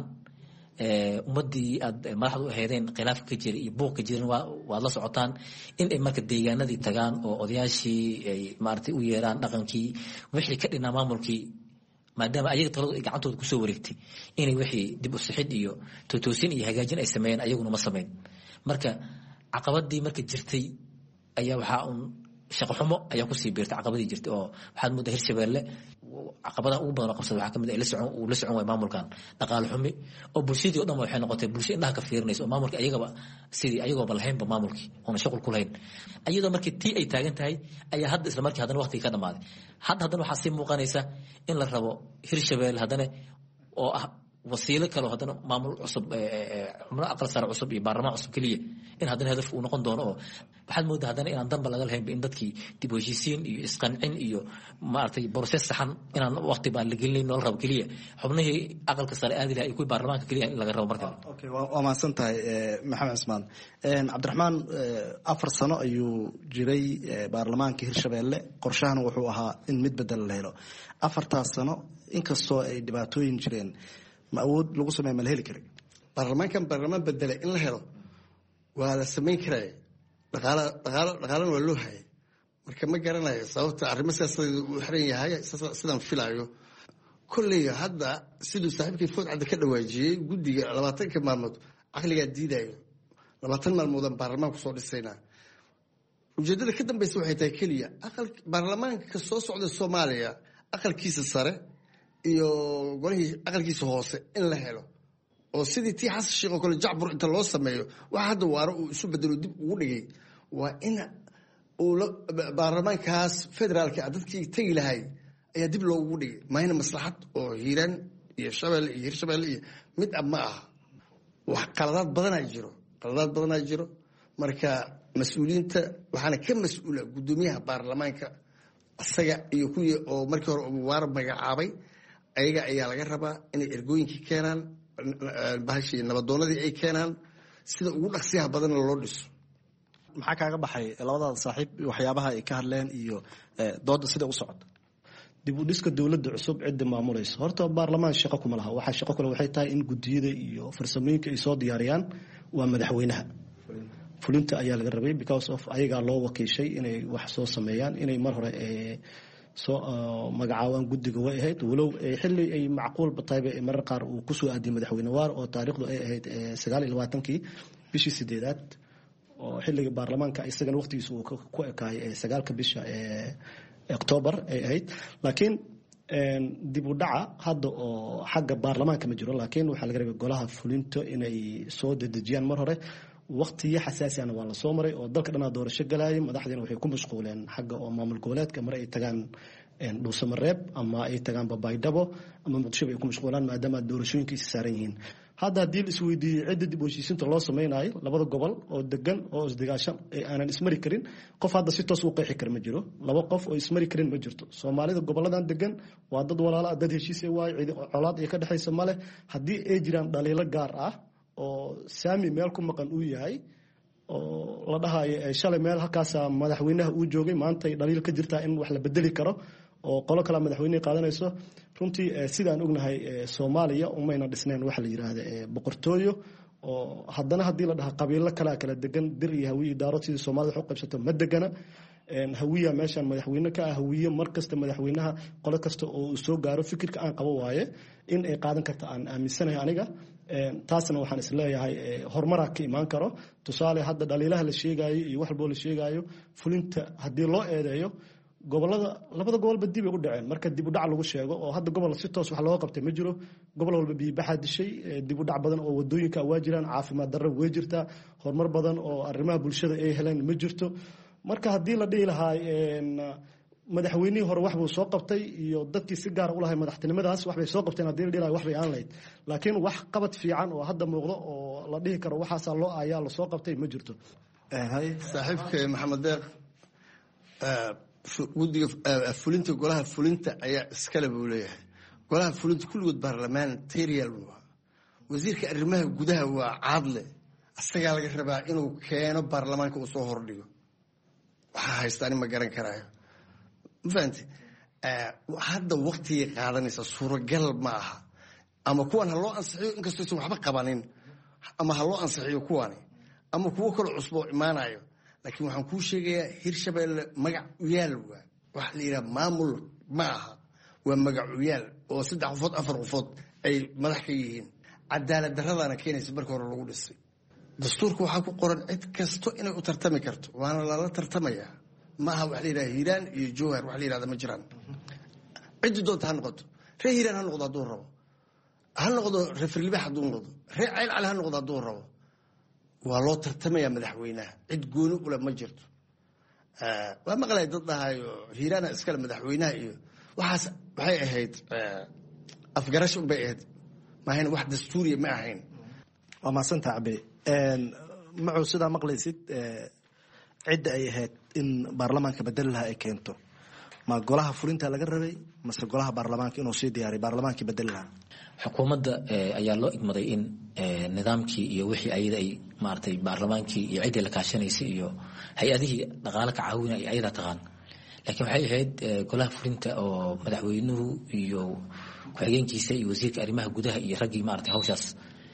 ummadii aad madaxdu ahaydeen khilaafka ka jira iyo buuq ka jirin waad la socotaan in ay marka deegaanadii tagaan oo odayaashii ay maaragtay u yeeraan dhaqankii wixii ka dhinaa maamulkii maadaama ayaga taladu ay gacantooda kusoo wareegtay inay wixii dib u sixid iyo tootoosin iyo hagaajin ay sameeyeen ayaguna ma sameyn marka caqabadii marka jirtay ayaa waxaa un shaqo xumo ayaa kusii biirtay caqabadii jirtay oo waxaad moodaa Hirshabelle caqabadaha ugu badan oo qabsada waxaa kamid ah la socon uu la socon way maamulkan dhaqaale xumi oo bulshadii oo dhan waxay noqotay bulsho indhaha ka fiirinayso oo maamulka ayagaba sidii ayagoo balhaynba maamulkii oo shaqo ku lahayn ayadoo markii tii ay taagan tahay ayaa hadda isla markii haddana waqti ka dhamaaday hadda haddana waxaa sii muuqanaysa in la rabo Hirshabelle haddana oo ah wasiilo kale haddana maamul cusub xubno aqal sare cusub iyo baarlamaan cusub kaliya in haddana hadaf uu noqon doono oo waxaad moodaa haddana inaan danba laga lahayn in dadkii dib u heshiisiin iyo isqancin iyo maaragtay process saxan inaan waqti baan la gelinayn noo rabo kaliya xubnihii aqalka sare aadi lahaa iyo kuwii baarlamaanka kaliya in laga rabo marka okay waa mahadsan tahay maxamed cismaan cabdiraxmaan afar sano ayuu jiray baarlamaanka Hirshabelle qorshahana wuxuu ahaa in mid bedel la helo afartaas sano inkastoo ay dhibaatooyin jireen ma awood lagu sameeyo ma la heli karay baarlamaankan baarlamaan bedela in la helo waa la samayn karay dhaqaala dhaqaala dhaqaalana waa loo hayay marka ma garanayo sababta arrimo siyaasada uu xiran yahay sidaan filayo kolley hadda siduu saaxiibkii food cadda ka dhawaajiyey guddiga labaatanka maalmood caqligaa diidayo labaatan maalmoodaan baarlamaanku soo dhisaynaa ujeeddada ka dambeysa waxay tahay keliya aqal baarlamaanka soo socda Soomaaliya aqalkiisa sare iyo golihii aqalkiisa hoose in la helo oo sidii tii xasan sheekh oo kale jacbur inta loo sameeyo waxa hadda waaro uu isu bedelo dib ugu dhigay waa in uu baarlamaankaas federaalka dadkii tagi lahay ayaa dib loogu dhigay maayna maslaxad oo Hiiraan iyo Shabeelle iyo Hirshabelle iyo mid ama ah wax qaladaad badan ay jiro qaladaad badan ay jiro marka mas'uuliyiinta waxaana ka mas'uula gudoomiyaha baarlamaanka asaga iyo kuwii oo markii hore waara magacaabay ayaga ayaa laga rabaa inay ergooyinkii keenaan bahashii nabadoonadii ay keenaan sida ugu dhaqsiyaha badan loo dhiso maxaa kaaga baxay labadaada saaxiib waxyaabaha ay ka hadleen iyo dooda sida u socota dib u dhiska dawladda cusub cidda maamulaysa horta baarlamaan shaqo kuma laha waxa shaqo kale waxay tahay in gudiyada iyo farsamooyinka ay soo diyaariyaan waa madaxweynaha fulinta ayaa laga rabay because of ayagaa loo wakiishay inay wax soo sameeyaan inay mar hore soo magacaabaan guddiga way ahayd walow xilli ay macquulba tahayba marar qaar uu kusoo aadiyay madaxweyne waar oo taariikhdu ay ahayd sagaal iyo labaatankii bishii sideedaad oo xilliga baarlamaanka isagana waqtigiisa uu ku ekaayay sagaalka bisha octoobar ay ahayd laakiin dib u dhaca hadda oo xagga baarlamaanka ma jiro laakiin waxaa laga rabay golaha fulinto inay soo dedejiyaan mar hore waqtiyo xasaasiyana waa la soo maray oo dalka dhanaa doorasho galayay madaxdiina waxay ku mashquuleen xagga oo maamul goboleedka mar ay tagaan dhuusamareeb ama ay tagaan babaydhabo ama muqdisho ay ku mashquulaan maadaama doorashooyinka is saaran yihiin hadda haddii la isweydiiyey cidda dib u heshiisiinta loo samaynayo labada gobol oo degan oo isdigaashan aanan ismari karin qof hadda si toos u qeexi kara ma jiro laba qof oo ismari karin ma jirto soomaalida goboladan degan waa dad walaala dad heshiisay waayo cidi colaad iyo ka dhexaysa male haddii ay jiraan dhaliilo gaar ah oo saami meel ku maqan uu yahay oo la dhahayo shalay meel halkaasa madaxweynaha uu joogay maanta ay dhaliil ka jirtaa in wax la bedeli karo oo qolo kale madaxweyne qaadanayso runtii sidaan ognahay Soomaaliya umayna dhisneen waxa la yiraahdo boqortooyo oo haddana hadii la dhaha qabiilo kala kala degan dir iyo hawiye daaro sidii Soomaalida xog qabsato ma degana een hawiye meeshan madaxweyne ka ah hawiye markasta madaxweynaha qolo kasta oo soo gaaro fikirka aan qabo waaye in ay qaadan karto aan aaminsanahay aniga taasna waxaan isleeyahay horumar ka iman karo tusaale hadda dhaliilaha la sheegayo iyo wax walba la sheegayo fulinta hadii loo eedeeyo gobolada labada gobolba dib ay u dhaceen marka dib u dhac lagu sheego oo hadda gobol si toos wax loo qabtay ma jiro gobol walba biyo baxa dishay dib u dhac badan oo wadooyinka waa jiraan caafimaad darro way jirtaa horumar badan oo arrimaha bulshada ay heleen ma jirto marka hadii la dhihi lahaa madaxweynihii hore wax buu soo qabtay iyo dadkii si gaar u lahay madaxtinimadaas wax bay soo qabteen hadii la dhihi lahaa wax bay aan lahayd laakiin wax qabad fiican oo hadda muuqdo oo la dhihi karo waxaas loo ayaa la soo qabtay ma jirto hay saaxiibka maxamed deeq guddiga fulinta golaha fulinta ayaa iskale buu leeyahay golaha fulinta kulligood parliamentarian waa wasiirka arrimaha gudaha waa caadle asagaa laga rabaa inuu keeno baarlamaanka uu soo hordhigo waxaa haystaan ma garan karaayo ma fahanti hadda waqtigay qaadanaysa suuragal ma aha ama kuwan ha loo ansixiyo inkastoo isan waxba qabanin ama ha loo ansixiyo kuwani ama kuwo kale cusbo imaanayo laakiin waxaan kuu sheegayaa hirshabeelle magac uyaal waa waxa la yidhaha maamul ma aha waa magac uyaal oo saddex qofood afar qofood ay madax ka yihiin cadaalad darradana keenaysa marka hore lagu dhisay dastuurka waxaa ku qoran cid kasto inay u tartami karto waana lala tartamayaa ma aha waxa la yidhaha hiiraan iyo jowhar waxa la yidhahda ma jiraan ciddi doonta ha noqoto ree hiiraan ha noqdo hadduu rabo ha noqdo ree firlibax hadduu noqdo ree cayl cali ha noqdo hadduu rabo waa loo tartamayaa madaxweynaha cid gooni ule ma jirto waa maqlay dad dhahayo hiiraana iskale madaxweynaha iyo waxaas waxay ahayd afgarash unbay ahayd maahayn wax dastuuriya ma ahayn waa mahadsantaa cabe macuu sidaa maqlaysid cidda ay ahayd in baarlamaanka bedeli lahaa ay keento ma golaha fulinta laga rabay mase golaha baarlamaanka inuu sii diyaariy baarlamaankii bedeli lahaa xukuumadda ayaa loo igmaday in nidaamkii iyo wixii ayada ay maaragtay baarlamaankii iyo ciddii la kaashanaysay iyo hay-adihii dhaqaale ka caawinaya ayadaa taqaan laakiin waxay ahayd golaha fulinta oo madaxweynuhu iyo ku-xigeenkiisa iyo wasiirka arrimaha gudaha iyo raggii maaragtay hawshaas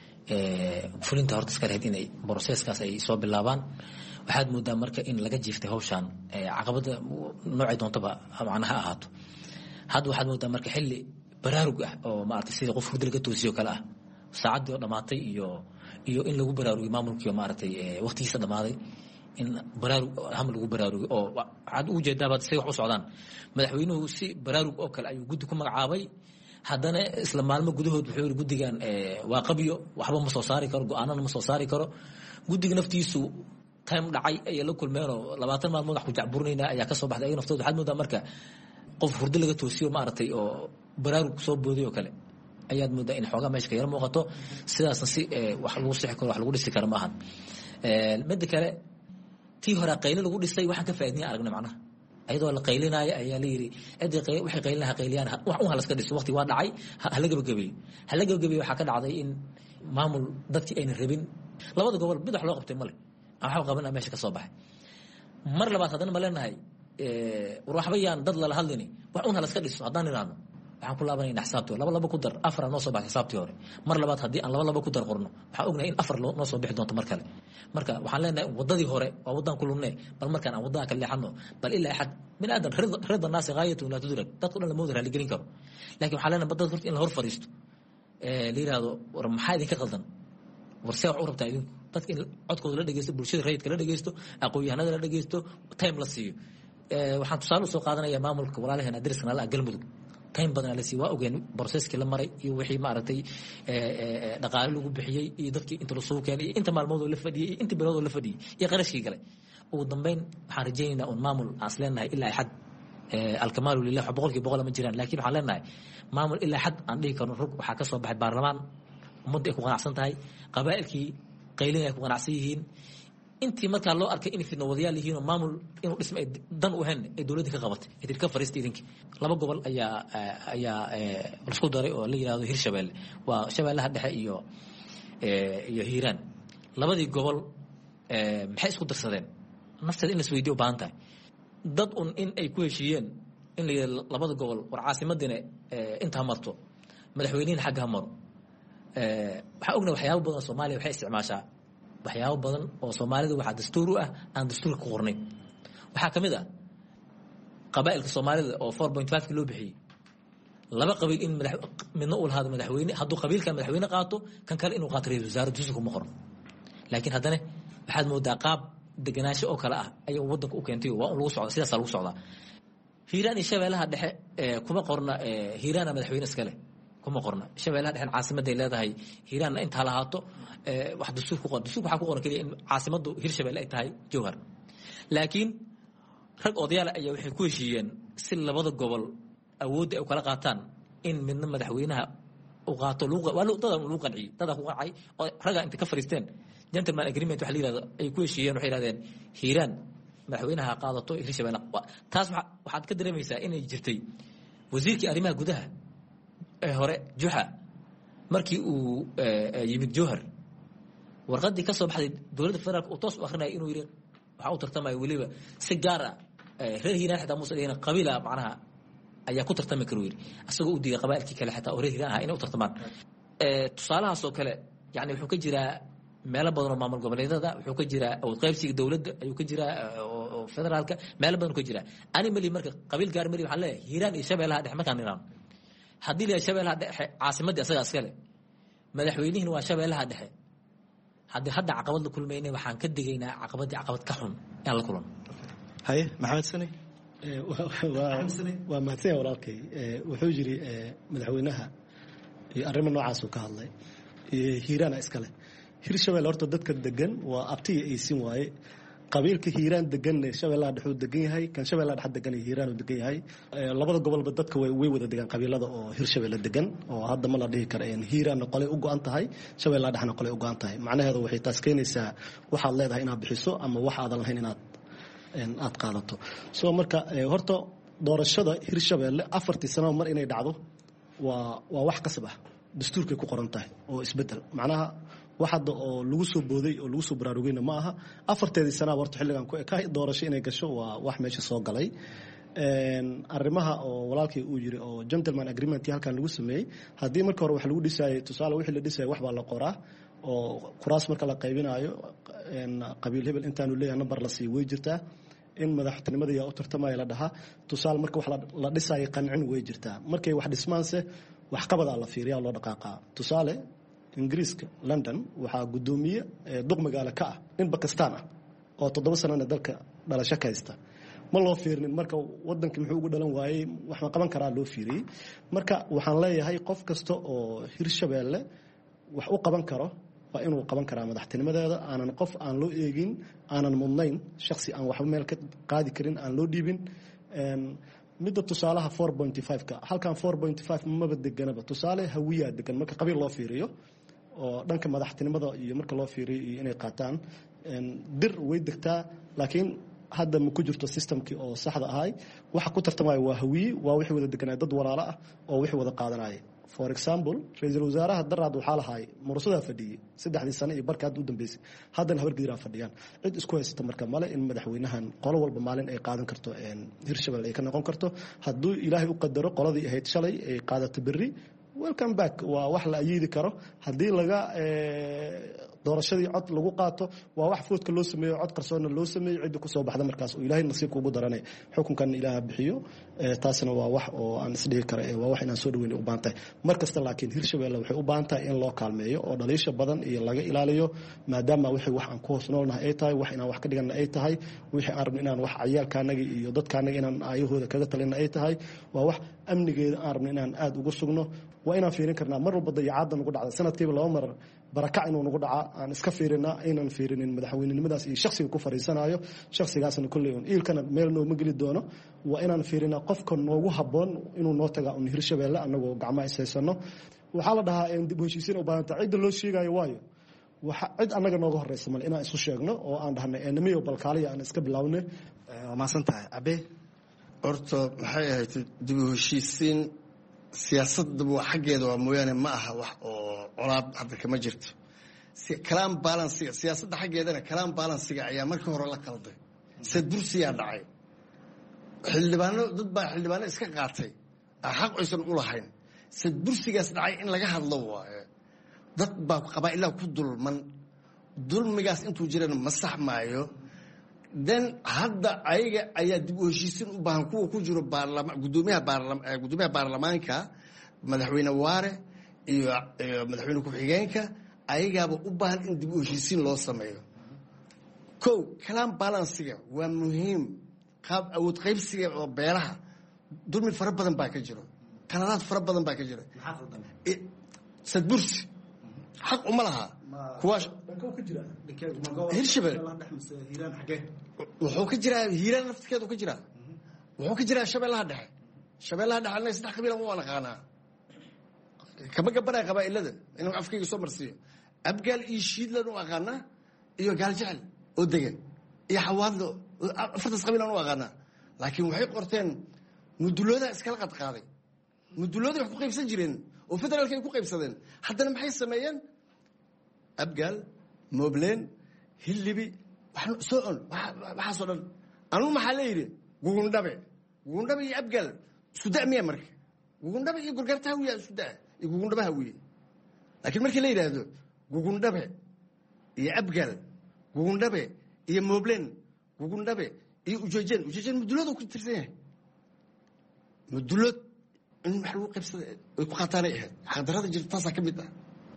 fulinta horta iska lahayd inay broseskaas ay soo bilaabaan waxaad moodaa marka in laga jiiftay hawshaan caqabada noocay doontaba macnaha ahaato hadda waxaad moodaa marka xilli baraarug ah oo maaragtay sida qof hurdi laga toosiyo kale ah saacaddii oo dhammaatay iyo iyo in lagu baraarugiyo maamulkii oo maaragtay waqtigiisa dhammaaday in baraarug ham lagu baraarugiyo oo waxaad ugu jeedaaba say wax u socdaan madaxweynuhu si baraarug oo kale ayuu guddi ku magacaabay haddana isla maalmo gudahood wuxuu yiri guddigan waa qabiyo waxba ma soo saari karo go-aanana ma soo saari karo guddiga naftiisu time dhacay ayay la kulmeen oo labaatan maalmood wax ku jacburnaynaa ayaa ka soo baxday ayaga naftooda waxaad moodaa marka qof hurdi laga toosiyo maaragtay oo baraarug soo booday oo kale ayaad moodaa in xoogaa meesha ka yar muuqato sidaasna si wax lagu sixi karo wax lagu dhisi karo maahan midda kale tii hore qayli lagu dhisay waxaan ka faa'iidnay aragna macnaha ayadoo la qaylinaayo ayaa la yiri cidii waxay qaylinaha qayliyaan wax un halaska dhiso waqti waa dhacay hala gabagabeeyo hala gabagabeeyo waxaa ka dhacday in maamul dadkii ayna rabin labada gobol mid wax loo qabtay male waxaa qabanaa meesha ka soo baxay mar labaad haddana ma leenahay war waxba yaan dad lala hadlini wax un halaska dhiso haddaan iraadno waxaan ku laabanayna xisaabtii hore laba laba ku dar afar noo soo baxay xisaabtii hore mar labaad haddii aan laba laba ku dar qorno waxaan ognahay in afar noo soo bixi doonto mar kale marka waxaan leenahay wadadii hore waa wadaan ku lunnee bal markaan aan wadada ka leexano bal ilaa xad min aadan rida naasi gaayatu la tudrak dadku dhan la moodo raali gelin karo laakiin waxaan leenahay badad horta in la hor fariisto ee la yiraahdo war maxaa idinka qaldan war see wax u rabtaa idinku dadka in codkooda la dhageysto bulshada rayidka la dhageysto aqoon-yahanada la dhageysto time la siiyo waxaan tusaale usoo qaadanayaa maamulka walaalaheena dariskana la galmudug time badan la siiyo waa ogeen processkii la maray iyo wixii maaragtay dhaqaale lagu bixiyey iyo dadkii inta la soo keenay inta maalmood la fadhiyey iyo inta bilood la fadhiyey iyo qarashkii galay ugu dambeyn waxaan rajaynaynaa un maamul aan isleenahay ilaa xad alkamaalu lilah boqolkiiba boqol ma jiraan laakiin waxaan leenahay maamul ilaa xad aan dhihi karno rug waxaa ka soo baxay baarlamaan ummadda ay ku qanacsan tahay qabaa'ilkii qaylin ay ku qanacsan yihiin intii markaa loo arkay in fidno wadayaal yihiin oo maamul inuu dhismo ay dan u ahayn ay dowladda ka qabatay ay ka fariistay idinka laba gobol ayaa ayaa isku daray oo la yiraahdo Hirshabelle waa Shabeellaha Dhexe iyo iyo Hiiraan labadii gobol maxay isku darsadeen nafteeda in la isweydiiyo baahan tahay dad un in ay ku heshiiyeen in la labada gobol war caasimadina inta marto madaxweynaha xagga maro waxaa ognahay waxyaabo badan Soomaaliya waxay isticmaashaa waxyaabo badan oo Soomaalida waxa dastuur u ah aan dastuur ku qornay waxaa kamid ah qabaa'ilka Soomaalida oo four point five loo bixiyay laba qabiil in madax midna uu lahaado madaxweyne hadduu qabiilka madaxweyne qaato kan kale inuu qaato ra'iisul wasaare dusha kuma qoran laakiin haddana waxaad moodaa qaab deganaansho oo kale ah ayuu wadanka u keentay waa lagu socdaa sidaas lagu socdaa Hiiraan iyo Shabeellaha Dhexe kuma qorna Hiiraan madaxweyne iskale kuma qorna Shabeellaha Dhexe caasimadda ay leedahay Hiiraan inta lahaato wax dastuur ku qoran dastuur waxa ku qoran kaliya in caasimaddu Hirshabelle ay tahay Jowhar laakiin rag odayaal ayaa waxay ku heshiiyeen si labada gobol awood ay kala qaataan in midna madaxweynaha uu qaato luuqa waa luuqada luuqa qanciyay dad ku qancay oo raga inta ka fariisteen gentleman agreement waxa la yiraahdo ay ku heshiiyeen waxay yiraahdeen Hiiraan madaxweynaha qaadato Hirshabelle taas waxaad ka dareemaysaa inay jirtay wasiirkii arrimaha gudaha ee hore Juha markii uu yimid Jowhar warqadii ka soo baxday dowladda federaalka oo toos u akhrinay inuu yiri waxa uu tartamay waliba si gaar ah reer Hiiraan xitaa muslimiin qabiila macnaha ayaa ku tartami karo yiri asagoo u diiday qabaa'ilkii kale xitaa oo reer Hiiraan ah inay u tartamaan ee tusaalahaas oo kale yani wuxuu ka jiraa meelo badan oo maamul goboleedyada wuxuu ka jiraa oo qaybsiga dowladda ayuu ka jiraa oo federaalka meelo badan ka jiraa ani mali marka qabiil gaar mali waxa leeyahay Hiiraan iyo Shabeellaha Dhexe markaan niraan haddii la Shabeellaha Dhexe caasimadda asaga iskale madaxweynihiina waa Shabeellaha Dhexe haddii hadda caqabad la kulmaynay waxaan ka digaynaa caqabadii caqabad ka xun in la kulmo haye maxamed sani waa mahadsan walaalkay wuxuu yiri madaxweynaha iyo arrimo noocaas uu ka hadlay Hiiraan iskale Hirshabelle horta dadka degan waa abtiga ay siin waaye qabiilka Hiiraan degan Shabeellaha Dhexe degan yahay kan Shabeellaha Dhexe degan Hiiraan degan yahay labada gobolba dadka way way wada degan qabiilada oo Hirshabelle degan oo hadda ma la dhihi karo in Hiiraan qolay u go'an tahay Shabeellaha Dhexe qolay u go'an tahay macnaheedu waxay taas keenaysaa waxaad leedahay inaad bixiso ama wax aad lahayn inaad aad qaadato soo marka horta doorashada Hirshabelle afartii sano mar inay dhacdo waa waa wax qasab ah dastuurkay ku qoran tahay oo isbedel macnaha waxada oo lagu soo booday oo lagu soo baraarugayna ma aha afarteedii sana warta xilligan ku ekay doorasho inay gasho waa wax meesha soo galay een arrimaha oo walaalkii uu yiri oo gentleman agreement halkan lagu sameeyay hadii marka hore wax lagu dhisay tusaale wixii la dhisay wax baa la qoraa oo kuraas marka la qaybinayo een qabiil hebel intaanu leeyahay number la sii way jirtaa in madaxtinimada yaa u tartamay la dhaha tusaale marka wax la dhisay qancin way jirtaa markay wax dhismaanse wax qabada la fiiriyaa loo dhaqaaqa tusaale ingiriiska London waxaa gudoomiye duq magaalo ka ah in Pakistan ah oo toddoba sano dalka dhalasho ka haysta ma loo fiirnin marka wadanka muxuu ugu dhalan waayay wax ma qaban karaa loo fiiriyay marka waxaan leeyahay qof kasta oo Hirshabelle wax u qaban karo waa inuu qaban karaa madaxtinimadeeda aanan qof aan loo eegin aanan mudnayn shakhsi aan waxba meel ka qaadi karin aan loo dhiibin een midda tusaalaha four point five ka halkan four point five ma badeganaba tusaale hawiya degan marka qabiil loo fiiriyo oo dhanka madaxtinimada iyo marka loo fiiriyo inay qaataan een dir way degtaa laakiin hadda ma ku jirto systemkii oo saxda ahay waxa ku tartamaya waa hawiye waa wixii wada deganaa dad walaalo ah oo wixii wada qaadanaya for example ra-iisul wasaaraha daraad waxaa lahaay murusadaa fadhiyey saddexdii sano iyo barka hadda u dambeysay haddana habargidiraa fadhiyaan cid isku haysata marka male in madaxweynahan qolo walba maalin ay qaadan karto hirshabelle ay ka noqon karto hadduu ilaahay u qadaro qoladii ahayd shalay ay qaadato berri welcome back waa wax la ayiidi karo haddii laga doorashadii cod lagu qaato waa wax foodka loo sameeyo cod qarsoonna loo sameeyo cidda kusoo baxda markaas oo ilaahay nasiibka ugu daranay xukunkan ilaaha bixiyo taasina waa wax oo aan isdhihi kara waa wax inaan soo dhaweyn u baahan tahay mar kasta laakiin hirshabelle waxay u baahan tahay in loo kaalmeeyo oo dhaliisha badan iyo laga ilaaliyo maadaama wixii wax aan ku hoos noolnahay ay tahay wax inaan wax ka dhiganna ay tahay wixii aan rabno inaan wax cayaalkaanaga iyo dadkaanaga inaan aayahooda kaga talina ay tahay waa wax amnigeeda aan rabno inaan aada ugu sugno waa inaan fiirin karnaa mar walba dayacaadda nagu dhacda sanadkiiba laba mar barakac inuu nagu dhacaa aan iska fiirina aynan fiirinin madaxweynenimadaas iyo shaksiga ku fariisanayo shaksigaasna kolley un iilkana meel nooma geli doono waa inaan fiirinaa qofka noogu habboon inuu noo tagaa un hirshabelle annagoo gacmaha ishaysano waxaa la dhahaa dib u heshiisiin u baahanta cidda loo sheegayo waayo cid annaga nooga horeysa male inaan isu sheegno oo aan dhahnay enamiyo balkaaliya aan iska bilaawne waa mahadsan tahay abe horta maxay ahayd dib u heshiisiin siyaasadda xaggeeda waa mooyaane ma aha wax oo colaad hadda kama jirto kalaan balansiga siyaasadda xaggeedana kalaan balansiga ayaa markii hore la qalday sadbursiyaa dhacay xildhibaano dad baa xildhibaano iska qaatay xaq aysan u lahayn sadbursigaas dhacay in laga hadlo waaye dad baa qabaa'ilaha ku dulman dulmigaas intuu jirana ma sax maayo then hadda ayaga ayaa dib u heshiisiin u baahan kuwa ku jiro gudoomiyaha gudoomiyaha baarlamaanka madaxweyne waare iyo madaxweyne ku-xigeenka ayagaaba u baahan in dib u heshiisiin loo sameeyo kow kalaan balansiga waa muhiim qaab awood qaybsiga oo beelaha dulmi fara badan baa ka jiro qaladaad fara badan baa ka jira sadbursi xaq uma laha hirshabelle wuxuu ka jiraa hiiraan laftirkeedu ka jiraa wuxuu ka jiraa shabeellaha dhexe shabeellaha dhexe anaga saddex qabiil waa naqaanaa kama gabanaya qabaa'ilada inuu afkayga soo marsiiyo abgaal iyo shiidlan u aqaanaa iyo gaaljecel oo degan iyo xawaadlo afartaas qabiil aan u aqaanaa laakiin waxay qorteen muduloodaa iskala qadqaaday mudulooday wax ku qaybsan jireen oo federaalka ay ku qaybsadeen haddana maxay sameeyeen abgaal moobleen hilibi soo on waxaasoo dhan anuu maxaa la yidhi gugundhabe gugundhabe iyo abgaal suda miya marka gugundhabe iyo gorgaarta hawiya suda iyo gugundhabe hawiye laakiin markii la yidhaahdo gugundhabe iyo abgaal gugundhabe iyo moobleen gugundhabe iyo ujeejeen ujeejeen mudulood ku tirsan yahay mudulood in wax lagu qaybsada ay ku qaataanay ahayd xaqdarada jirta taasaa ka mid ah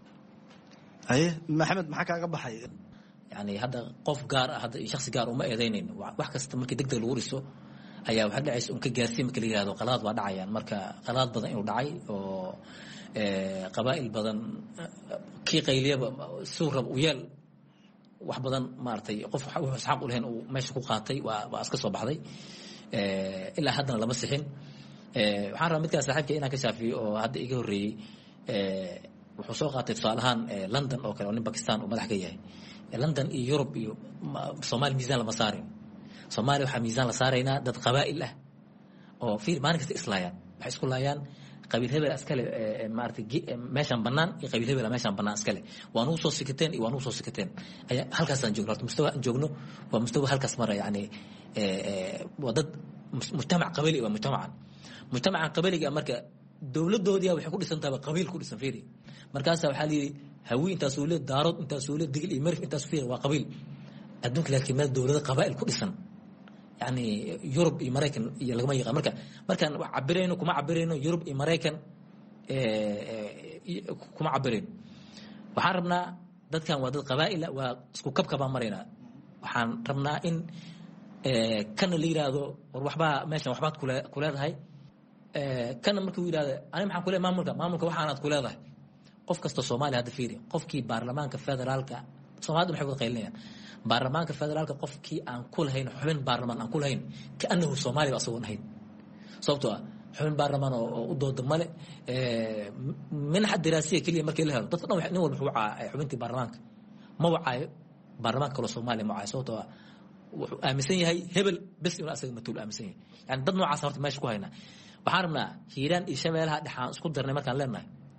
haye maxamed maxaa kaaga baxay yani hadda qof gaar ah hadda shaksi gaar uma eedeynayno wax kasta markii degdeg lagu riso ayaa waxaa dhacaysa un ka gaarsiin marka la yihahdo qaladaad waa dhacayaan marka qaladaad badan inuu dhacay oo qabaa'il badan kii qayliyaba suu rab u yeel wax badan maaragtay qof wuxuu isxaaq u lahayn uu meesha ku qaatay waa waa iska soo baxday ilaa haddana lama sixin waxaan rabaa midkaan saaxiibka inaan ka shaafiyo oo hadda iga horreeyey wuxuu soo qaatay tusaale ahaan london oo kale oo nin bakistan uu madax ka yahay london iyo yurub iyo soomaaliya miisaan lama saarin soomaaliya waxaa miisaan la saaraynaa dad qabaa'il ah oo fiir maalin kasta islaayaan waxay isku laayaan qabiil hebel iskale maaragtay meeshaan bannaan iyo qabiil hebel meeshaan bannaan iskale waa nugu soo sikateen iyo waa nugu soo sikateen ayaa halkaasaan joogno horta mustawa aan joogno waa mustawa halkaas mara yani waa dad mujtamac qabali waa mujtamacan mujtamacan qabaliga marka dowladoodii waxay ku dhisan tahay qabiil ku dhisan fiiri markaas waxaa la yiri hawi intaas uu leeyahay daarad intaas uu leeyahay digil iyo marif intaas fiiri waa qabiil adduunka laakiin meel dowlada qabaa'il ku dhisan yani yurub iyo maraykan iyo lagama yaqaan marka markaan wax cabirayno kuma cabirayno yurub iyo maraykan kuma cabirayno waxaan rabnaa dadkan waa dad qabaa'il waa isku kabka baan maraynaa waxaan rabnaa in kana la yiraahdo war waxbaa meeshan waxbaad ku leedahay kana markuu yiraahdo ani maxaan ku leeyahay maamulka maamulka waxaanaad ku leedahay qof kasta Soomaaliya hadda fiiri qofkii baarlamaanka federaalka Soomaaliya maxay ku qaylinayaan baarlamaanka federaalka qofkii aan ku lahayn xubin baarlamaan aan ku lahayn kaanahu Soomaaliya asoo nahayn sababtoo ah xubin baarlamaan oo u doodo male min xad diraasiye kaliya markii la helo dadka dhan nin walba wuxuu caa xubintii baarlamaanka ma wacaayo baarlamaanka kale Soomaaliya ma wacaayo sababtoo ah wuxuu aaminsan yahay hebel bas inuu asaga masuul aaminsan yahay yani dad noocaas horta meesha ku hayna waxaan rabnaa hiiraan iyo shabeelaha dhaxaan isku darnay markaan leenahay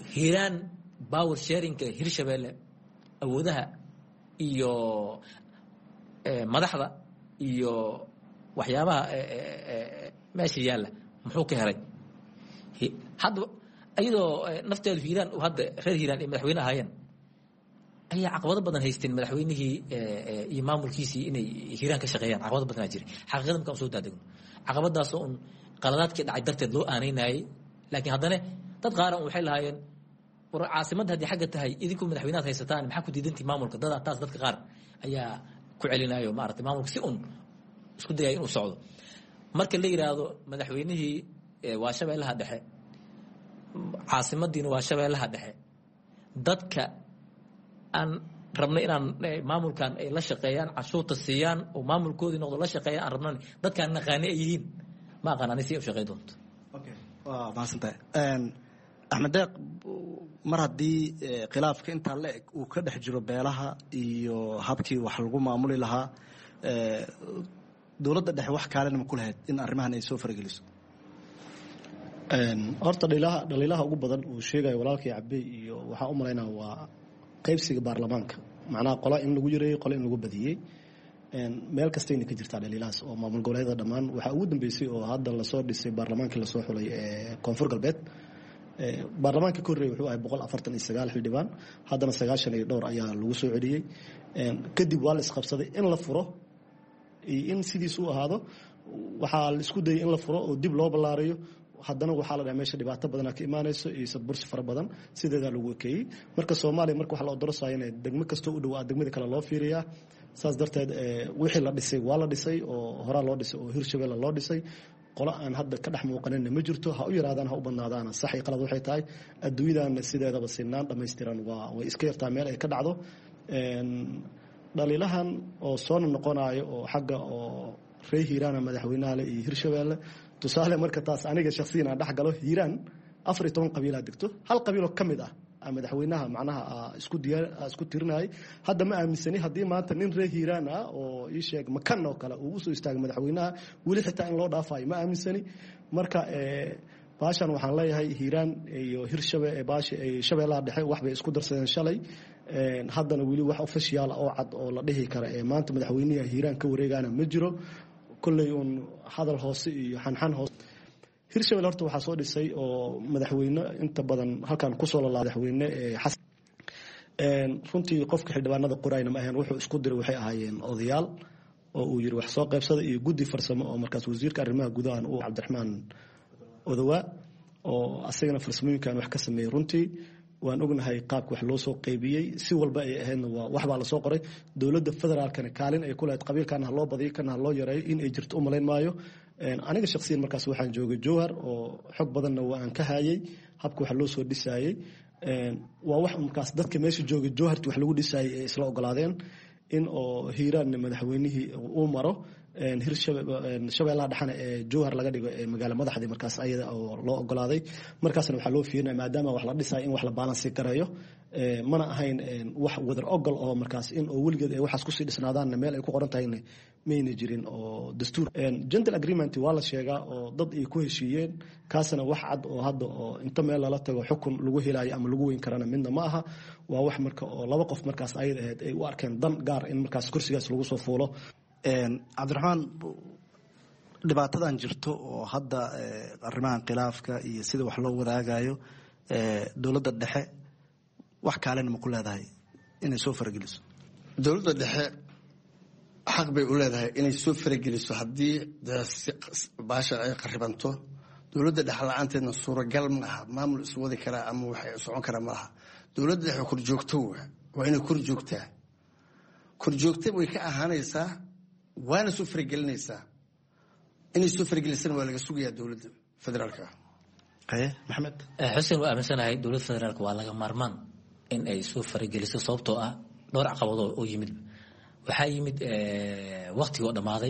hiiraan power sharingka hirshabeelle awoodaha iyo madaxda iyo waxyaabaha meesha yaalla muxuu ka helay hadda iyadoo nafteedu hiiraan hadda reer hiiraan ay madaxweyne ahaayeen ayaa caqabado badan haysteen madaxweynihii iyo maamulkiisii inay hiiraan ka shaqeeyaan caqabado badanaa jiray xaqiiqada markaan soo daadegno caqabadaasoo un qaladaadkii dhacay darteed loo aanaynayay laakiin haddana dad qaaran waxay lahaayeen war caasimadda haddii xagga tahay idinkuu madaxweynaad haysataan maxaa ku diidantii maamulka dad taas dadka qaar ayaa ku celinayo maaragtay maamulka si un isku dayay inuu socdo marka la yidhaahdo madaxweynihii waa shabeellaha dhexe caasimadiina waa shabeellaha dhexe dadka aan rabnay inaan maamulkan ay la shaqeeyaan cashuurta siiyaan oo maamulkoodii noqdo la shaqeeyaan aan rabnan dadkaan naqaani ay yihiin ma aqaan ani si u shaqey doonto waa mahadsantahay axmed deeq mar haddii khilaafka intaa la eg uu ka dhex jiro beelaha iyo habkii wax lagu maamuli lahaa dowladda dhexe wax kaalena ma ku lahayd in arrimahan ay soo farageliso horta dhaliilaha dhaliilaha ugu badan uu sheegayo walaalkii cabey iyo waxaa u malaynaa waa qaybsiga baarlamaanka macnaha qola in lagu yareeyey qola in lagu badiyey meel kastayna ka jirtaa dhaliilahaas oo maamul goboleedyada dhammaan waxaa ugu dambeysay oo hadda lasoo dhisay baarlamaankii lasoo xulay ee koonfur galbeed baarlamaanka ka horreeyay wuxuu ahay boqol afartan iyo sagaal xildhibaan haddana sagaashan iyo dhowr ayaa lagu soo celiyey kadib waa la isqabsaday in la furo iyo in sidiis u ahaado waxaa la isku dayay in la furo oo dib loo ballaarayo haddana waxaa la dhaha meesha dhibaato badanaa ka imaanayso iyo sadbursi fara badan sideedaa lagu ekeeyey marka soomaaliya marka waxa la odorosaya in degmo kastoo u dhowaa degmada kale loo fiiriyaa saas darteed wixii la dhisay waa la dhisay oo horaa loo dhisay oo hirshabeelle loo dhisay qolo aan hadda ka dhex muuqanina ma jirto ha u yaraadaan ha u badnaadaana sax iyo qalad waxay tahay adduunyadana sideedaba sinaan dhammaystiran waa way iska yartaa meel ay ka dhacdo dhaliilahan oo soona noqonayo oo xagga oo reer hiiraana madaxweynaha iyo hirshabeelle tusaale marka taas aniga shakhsiyan aan dhex galo hiiraan afar iyo toban qabiilaa degto hal qabiiloo ka mid ah madaxweynaha macnaha isku diyaar isku tirinayay hadda ma aaminsani haddii maanta nin reer hiiraan ah oo ii sheeg makan oo kale uu usoo istaagay madaxweynaha weli xitaa in loo dhaafayo ma aaminsani marka baashan waxaan leeyahay hiiraan iyo hirshabe baashi ay shabeellaha dhexe wax bay isku darsadeen shalay haddana weli wax official oo cad oo la dhihi kara ee maanta madaxweynaha hiiraan ka wareegana ma jiro kolley uun hadal hoose iyo xanxan hoose hirshabelle horta waxaa soo dhisay oo madaxweyne inta badan halkan kusoo lalaa madaxweyne xasan runtii qofka xildhibaanada qorayna ma ahayn wuxuu isku diray waxay ahaayeen odayaal oo uu yiri wax soo qaybsada iyo guddi farsamo oo markaas wasiirka arrimaha gudaha uu cabdiraxmaan odawaa oo asagana farsamooyinkan wax ka sameeyey runtii waan ognahay qaabka wax loo soo qaybiyey si walba ay ahaydna waa waxbaa lasoo qoray dowladda federaalkana kaalin ay ku lahayd qabiilkan ha loo badiyo kana ha loo yareeyo in ay jirto u malayn maayo aniga shakhsiyan markaas waxaan joogay jowhar oo xog badanna waa aan ka hayay habka wax loo soo dhisaayey waa wax markaas dadka meesha joogay jowharti wax lagu dhisaayey ay isla ogolaadeen in oo hiiraanna madaxweynihii uu maro hirshabeellaha dhexana ee jowhar laga dhigo ee magaalo madaxdii markaas ayada oo loo ogolaaday markaasna waxaa loo fiirinaya maadaama wax la dhisayo in wax la baalansi gareeyo mana ahayn wax wadar ogol oo markaas in oo weligeed ay waxaas kusii dhisnaadaanna meel ay ku qoran tahayna mayna jirin oo dastuur gentle agreement waa la sheegaa oo dad ay ku heshiiyeen kaasna wax cad oo hadda oo inta meel lala tago xukun lagu helayo ama lagu weyn karana midna ma aha waa wax marka oo laba qof markaas ayada ahayd ay u arkeen dan gaar in markaas kursigaas lagu soo fuulo cabdiraxmaan dhibaatadan jirto oo hadda arrimahan khilaafka iyo sida wax loo wadaagayo dowladda dhexe wax kaalena ma ku leedahay inay soo farageliso dowladda dhexe xaq bay u leedahay inay soo farageliso haddii baashan ay qaribanto dowladda dhexe la-aanteedna suuragal ma aha maamul is wadi karaa ama waxay socon karaa ma aha dowladda dhexe korjoogto waa inay kor joogtaa korjoogta way ka ahaanaysaa waana soo faragelinaysaa inay soo faragelisana waa laga sugayaa dowladda federaalka haye maxamed xuseen waa aaminsanahay dowladda federaalka waa laga maarmaan in ay soo farageliso sababtoo ah dhowr caqabadoo oo yimid waxaa yimid waktigoo dhammaaday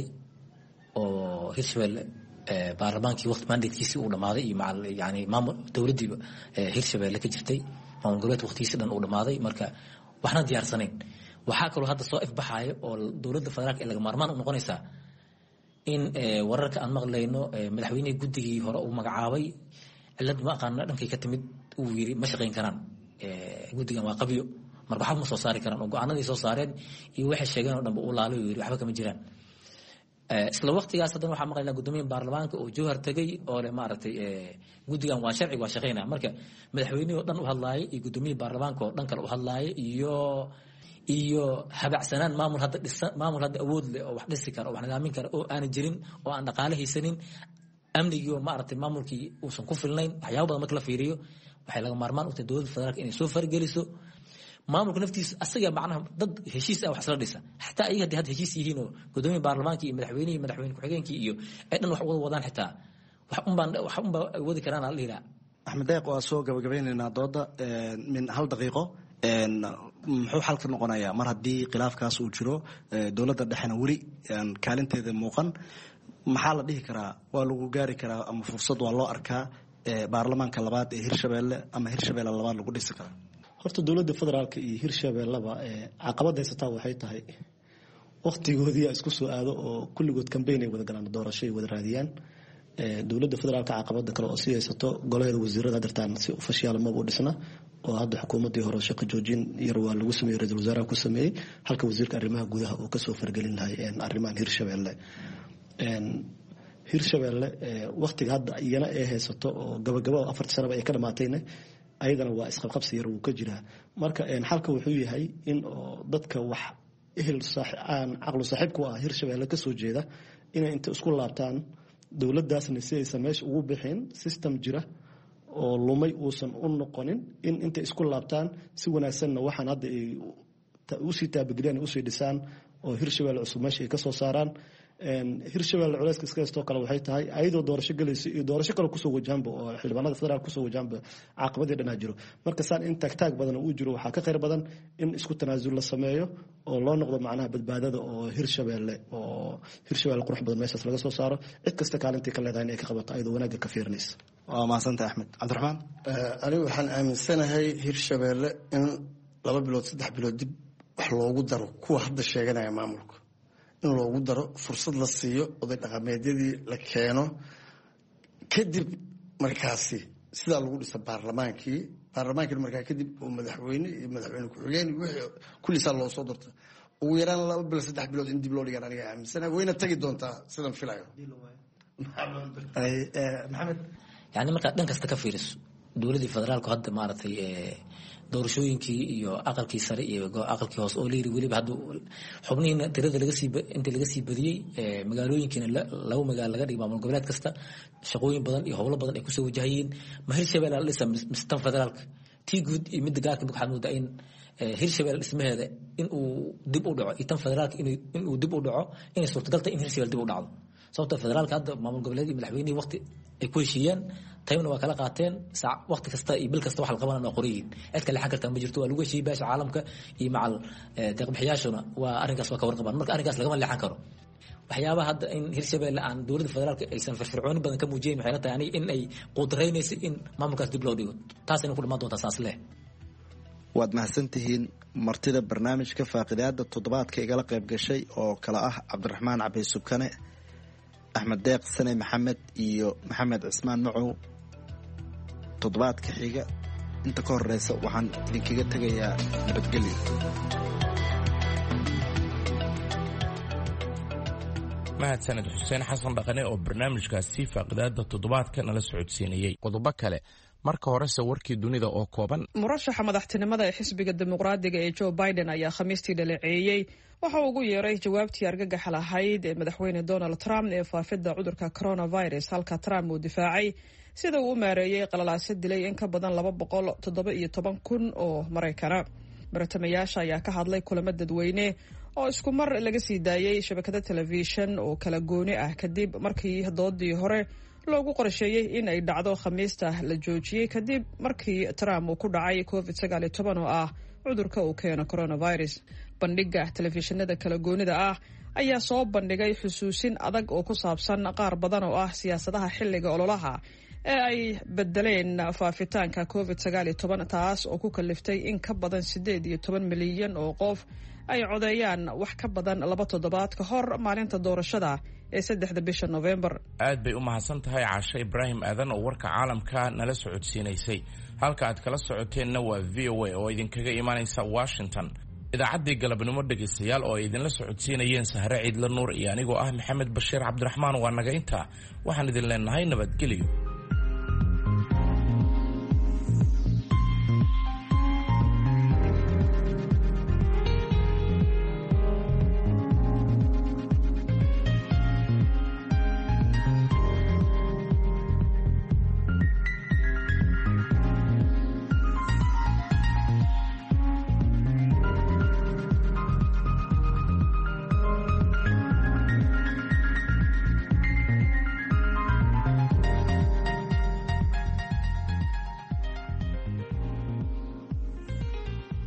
oo hirshabelle baarlamaankii waqti mandatekiisii uu dhammaaday iyo yani maamul dowladdii hirshabelle ka jirtay maamul goboleedka waqtigiisi dhan uu dhammaaday marka waxna diyaarsanayn waxaa kaloo hadda soo ifbaxayo oo dowladda federaalka ee laga maarmaan u noqonaysaa in wararka aan maqlayno madaxweynihii guddigii hore uu magacaabay cilad ma aqaana dhankay ka timid uu yiri ma shaqayn karaan guddigan waa qabyo marka waxba ma soo saari karaan oo go'aanadii soo saareen iyo waxay sheegeen oo dhanba uu laalayo yiri waxba kama jiraan isla waqtigaas haddana waxaa maqlaynaa guddoomiyaha baarlamaanka oo jowhar tagay oo leh maaragtay guddigan waa sharci waa shaqaynaa marka madaxweynihii oo dhan u hadlaayay iyo guddoomiyihii baarlamaanka oo dhan kale u hadlaayay iyo iyo habacsanaan maamul hadda dhisan maamul hadda awood leh oo wax dhisi kara oo wax nidaamin kara oo aanan jirin oo aan dhaqaale haysanin amnigii oo maaragtay maamulkii uusan ku filnayn waxyaabo badan marka la fiiriyo waxay laga maarmaan u tahay dowladda federaalka inay soo fargeliso maamulka naftiisa asaga macnaha dad heshiis ah wax isla dhisa xataa ayaga haddii had heshiis yihiin oo guddoomiyaha baarlamaanka iyo madaxweynihii madaxweyne ku-xigeenkii iyo ay dhan wax wada wadaan xitaa wax unbaan wax unba wadi karaan ala dhihiraa axmed deeq waa soo gabagabeynaynaa dooda min hal daqiiqo muxuu xalka noqonayaa mar haddii khilaafkaas uu jiro dowladda dhexena weli kaalinteeda muuqan maxaa la dhihi karaa waa lagu gaari karaa ama fursad waa loo arkaa baarlamaanka labaad ee hirshabeelle ama hirshabeelle labaad lagu dhisi karaa horta dowladda federaalka iyo hirshabeelleba caqabad haysataa waxay tahay waktigoodii isku soo aado oo kulligood kambeyn ay wada galaan doorasho ay wada raadiyaan dowladda federaalka caqabada kale oo sii haysato golaheeda wasiirada hadirtaan si ofishiyaal maba u dhisna oo hadda xukuumadii hore shaqo joojin yar waa lagu sameeyey ra-iisul wasaaraha ku sameeyey halka wasiirka arrimaha gudaha uu kasoo fargelin lahay arrimahan hirshabeelle hirshabeelle waktiga hadda iyana ay haysato oo gabagaba afartii sanaba ay ka dhamaatayna ayadana waa isqabqabsi yar wuu ka jiraa marka xalka wuxuu yahay in oo dadka wax ehel aan caqlu saaxiib ku ah hirshabeelle kasoo jeeda inay inta isku laabtaan dowladdaasna si aysan meesha ugu bixin system jira oo lumay uusan u noqonin in intay isku laabtaan si wanaagsanna waxaan hadda ay usii taabageliyaan usii dhisaan oo hirshabeelle cusub meesha ay kasoo saaraan hirshabeelle culeyska iska haystoo kale waxay tahay ayadoo doorasho galaysa iyo doorasho kale kusoo wajahanba oo xildhibaanada federaal kusoo wajahanba caqabadii dhanaa jiro marka saan in taagtaag badan uu jiro waxaa ka khayr badan in isku tanaasul la sameeyo oo loo noqdo macnaha badbaadada oo hirshabeelle oo hirshabeelle qurux badan meeshaas laga soo saaro cid kasta kaalintii ka leedahay in ay ka qabato ayadoo wanaagga ka fiirinaysa waa mahadsantahay axmed cabdiraxmaan anigu waxaan aaminsanahay hirshabeelle in laba bilood saddex bilood dib wax loogu daro kuwa hadda sheeganaya maamulka in loogu daro fursad la siiyo oday dhaqameedyadii la keeno kadib markaasi sidaa lagu dhisa baarlamaankii baarlamaankii markaa kadib oo madaxweyne iyo madaxweyne ku-xigeen wixii kullisaa loo soo darta ugu yaraan laba bilood saddex bilood in dib loo dhigaan aniga aaminsanahay wayna tagi doontaa sidan filayo maxamed yani markaad dhan kasta ka fiiriso dowladdii federaalku hadda maaragtay doorashooyinkii iyo aqalkii sare iyo aqalkii hoose oo layiri weliba hadda xubnihiina tirada laga sii inta laga sii badiyey magaalooyinkiina laba magaalo laga dhigay maamul goboleed kasta shaqooyin badan iyo howlo badan ay kusoo wajahayeen ma hirshabeelle la dhisa mise tan federaalka tii guud iyo midda gaarka waxaad moodaa in hirshabeelle dhismaheeda in uu dib u dhaco iyo tan federaalka in uu dib u dhaco inay suurtagal tahay in hirshabeelle dib u dhacdo sababta federaalka hadda maamul goboleed iyo madaxweynihii waqti ay ku heshiiyeen taymna waa kala qaateen saac waqti kasta iyo bil kasta wax la qabanana waa qoryihiin cid kale xan kartaa ma jirto waa lagu heshiiyey beesha caalamka iyo macal deeqbixiyaashuna waa arrinkaas waa ka warqabaan marka arrinkaas lagama leexan karo waxyaabaha hadda in hirshabeelle aan dowladda federaalka aysan firfircooni badan ka muujiyeyn waxay la tahay aniga in ay quudaraynayso in maamulkaas dib loo dhigo taasina ku dhimaan doontaa saas leh waad mahadsantihiin martida barnaamijka faaqidaada toddobaadka igala qayb gashay oo kale ah cabdiraxmaan cabay subkane axmed deeq sane maxamed iyo maxamed cismaan macow toddobaadka xiga inta ka horeysa waxaan idinkaga tegayaa nabadgelyo mahadsaned xuseen xasan dhaqane oo barnaamijkaasi faaqidaada toddobaadka nala socodsiinayey qodobo kale marka horese warkii dunida oo kooban murashaxa madaxtinimada ee xisbiga dimuqraadiga ee joe biden ayaa khamiistii dhaleeceeyey waxa uu ugu yeeray jawaabtii argagaxa lahayd ee madaxweyne donald trump ee faafidda cudurka coronavirus halka trump uu difaacay sida uu u maareeyey qalalaase dilay in ka badan laba boqol toddoba iyo toban kun oo maraykana baratamayaasha ayaa ka hadlay kulamo dadweyne oo isku mar laga sii daayey shabakada telefishan oo kala gooni ah kadib markii doodii hore loogu qorsheeyey in ay dhacdo khamiista la joojiyey kadib markii trump uu ku dhacay covid sagaal iyo toban oo ah cudurka uu keeno coronavirus bandhiga telefishinada kala goonida ah ayaa soo bandhigay xusuusin adag oo ku saabsan qaar badan oo ah siyaasadaha xilliga ololaha ee ay bedeleen faafitaanka covid sagaal iyo toban taas oo ku kaliftay in ka badan siddeed iyo toban milyan oo qof ay codeeyaan wax ka badan laba toddobaad ka hor maalinta doorashada ee saddexda bisha November. aad bay u mahadsan tahay Caasha Ibraahim Aadan oo warka caalamka nala socodsiinaysay. halka aad kala socoteenna waa V O A oo idinkaga imaanaysa Washington. idaacaddii galabnimo dhegaystayaal oo idinla socodsiinayeen Sahre Ciidla Nuur iyo anigoo ah Maxamed Bashiir Cabdiraxmaan waa naga intaa. waxaan idin leenahay nabadgelyo.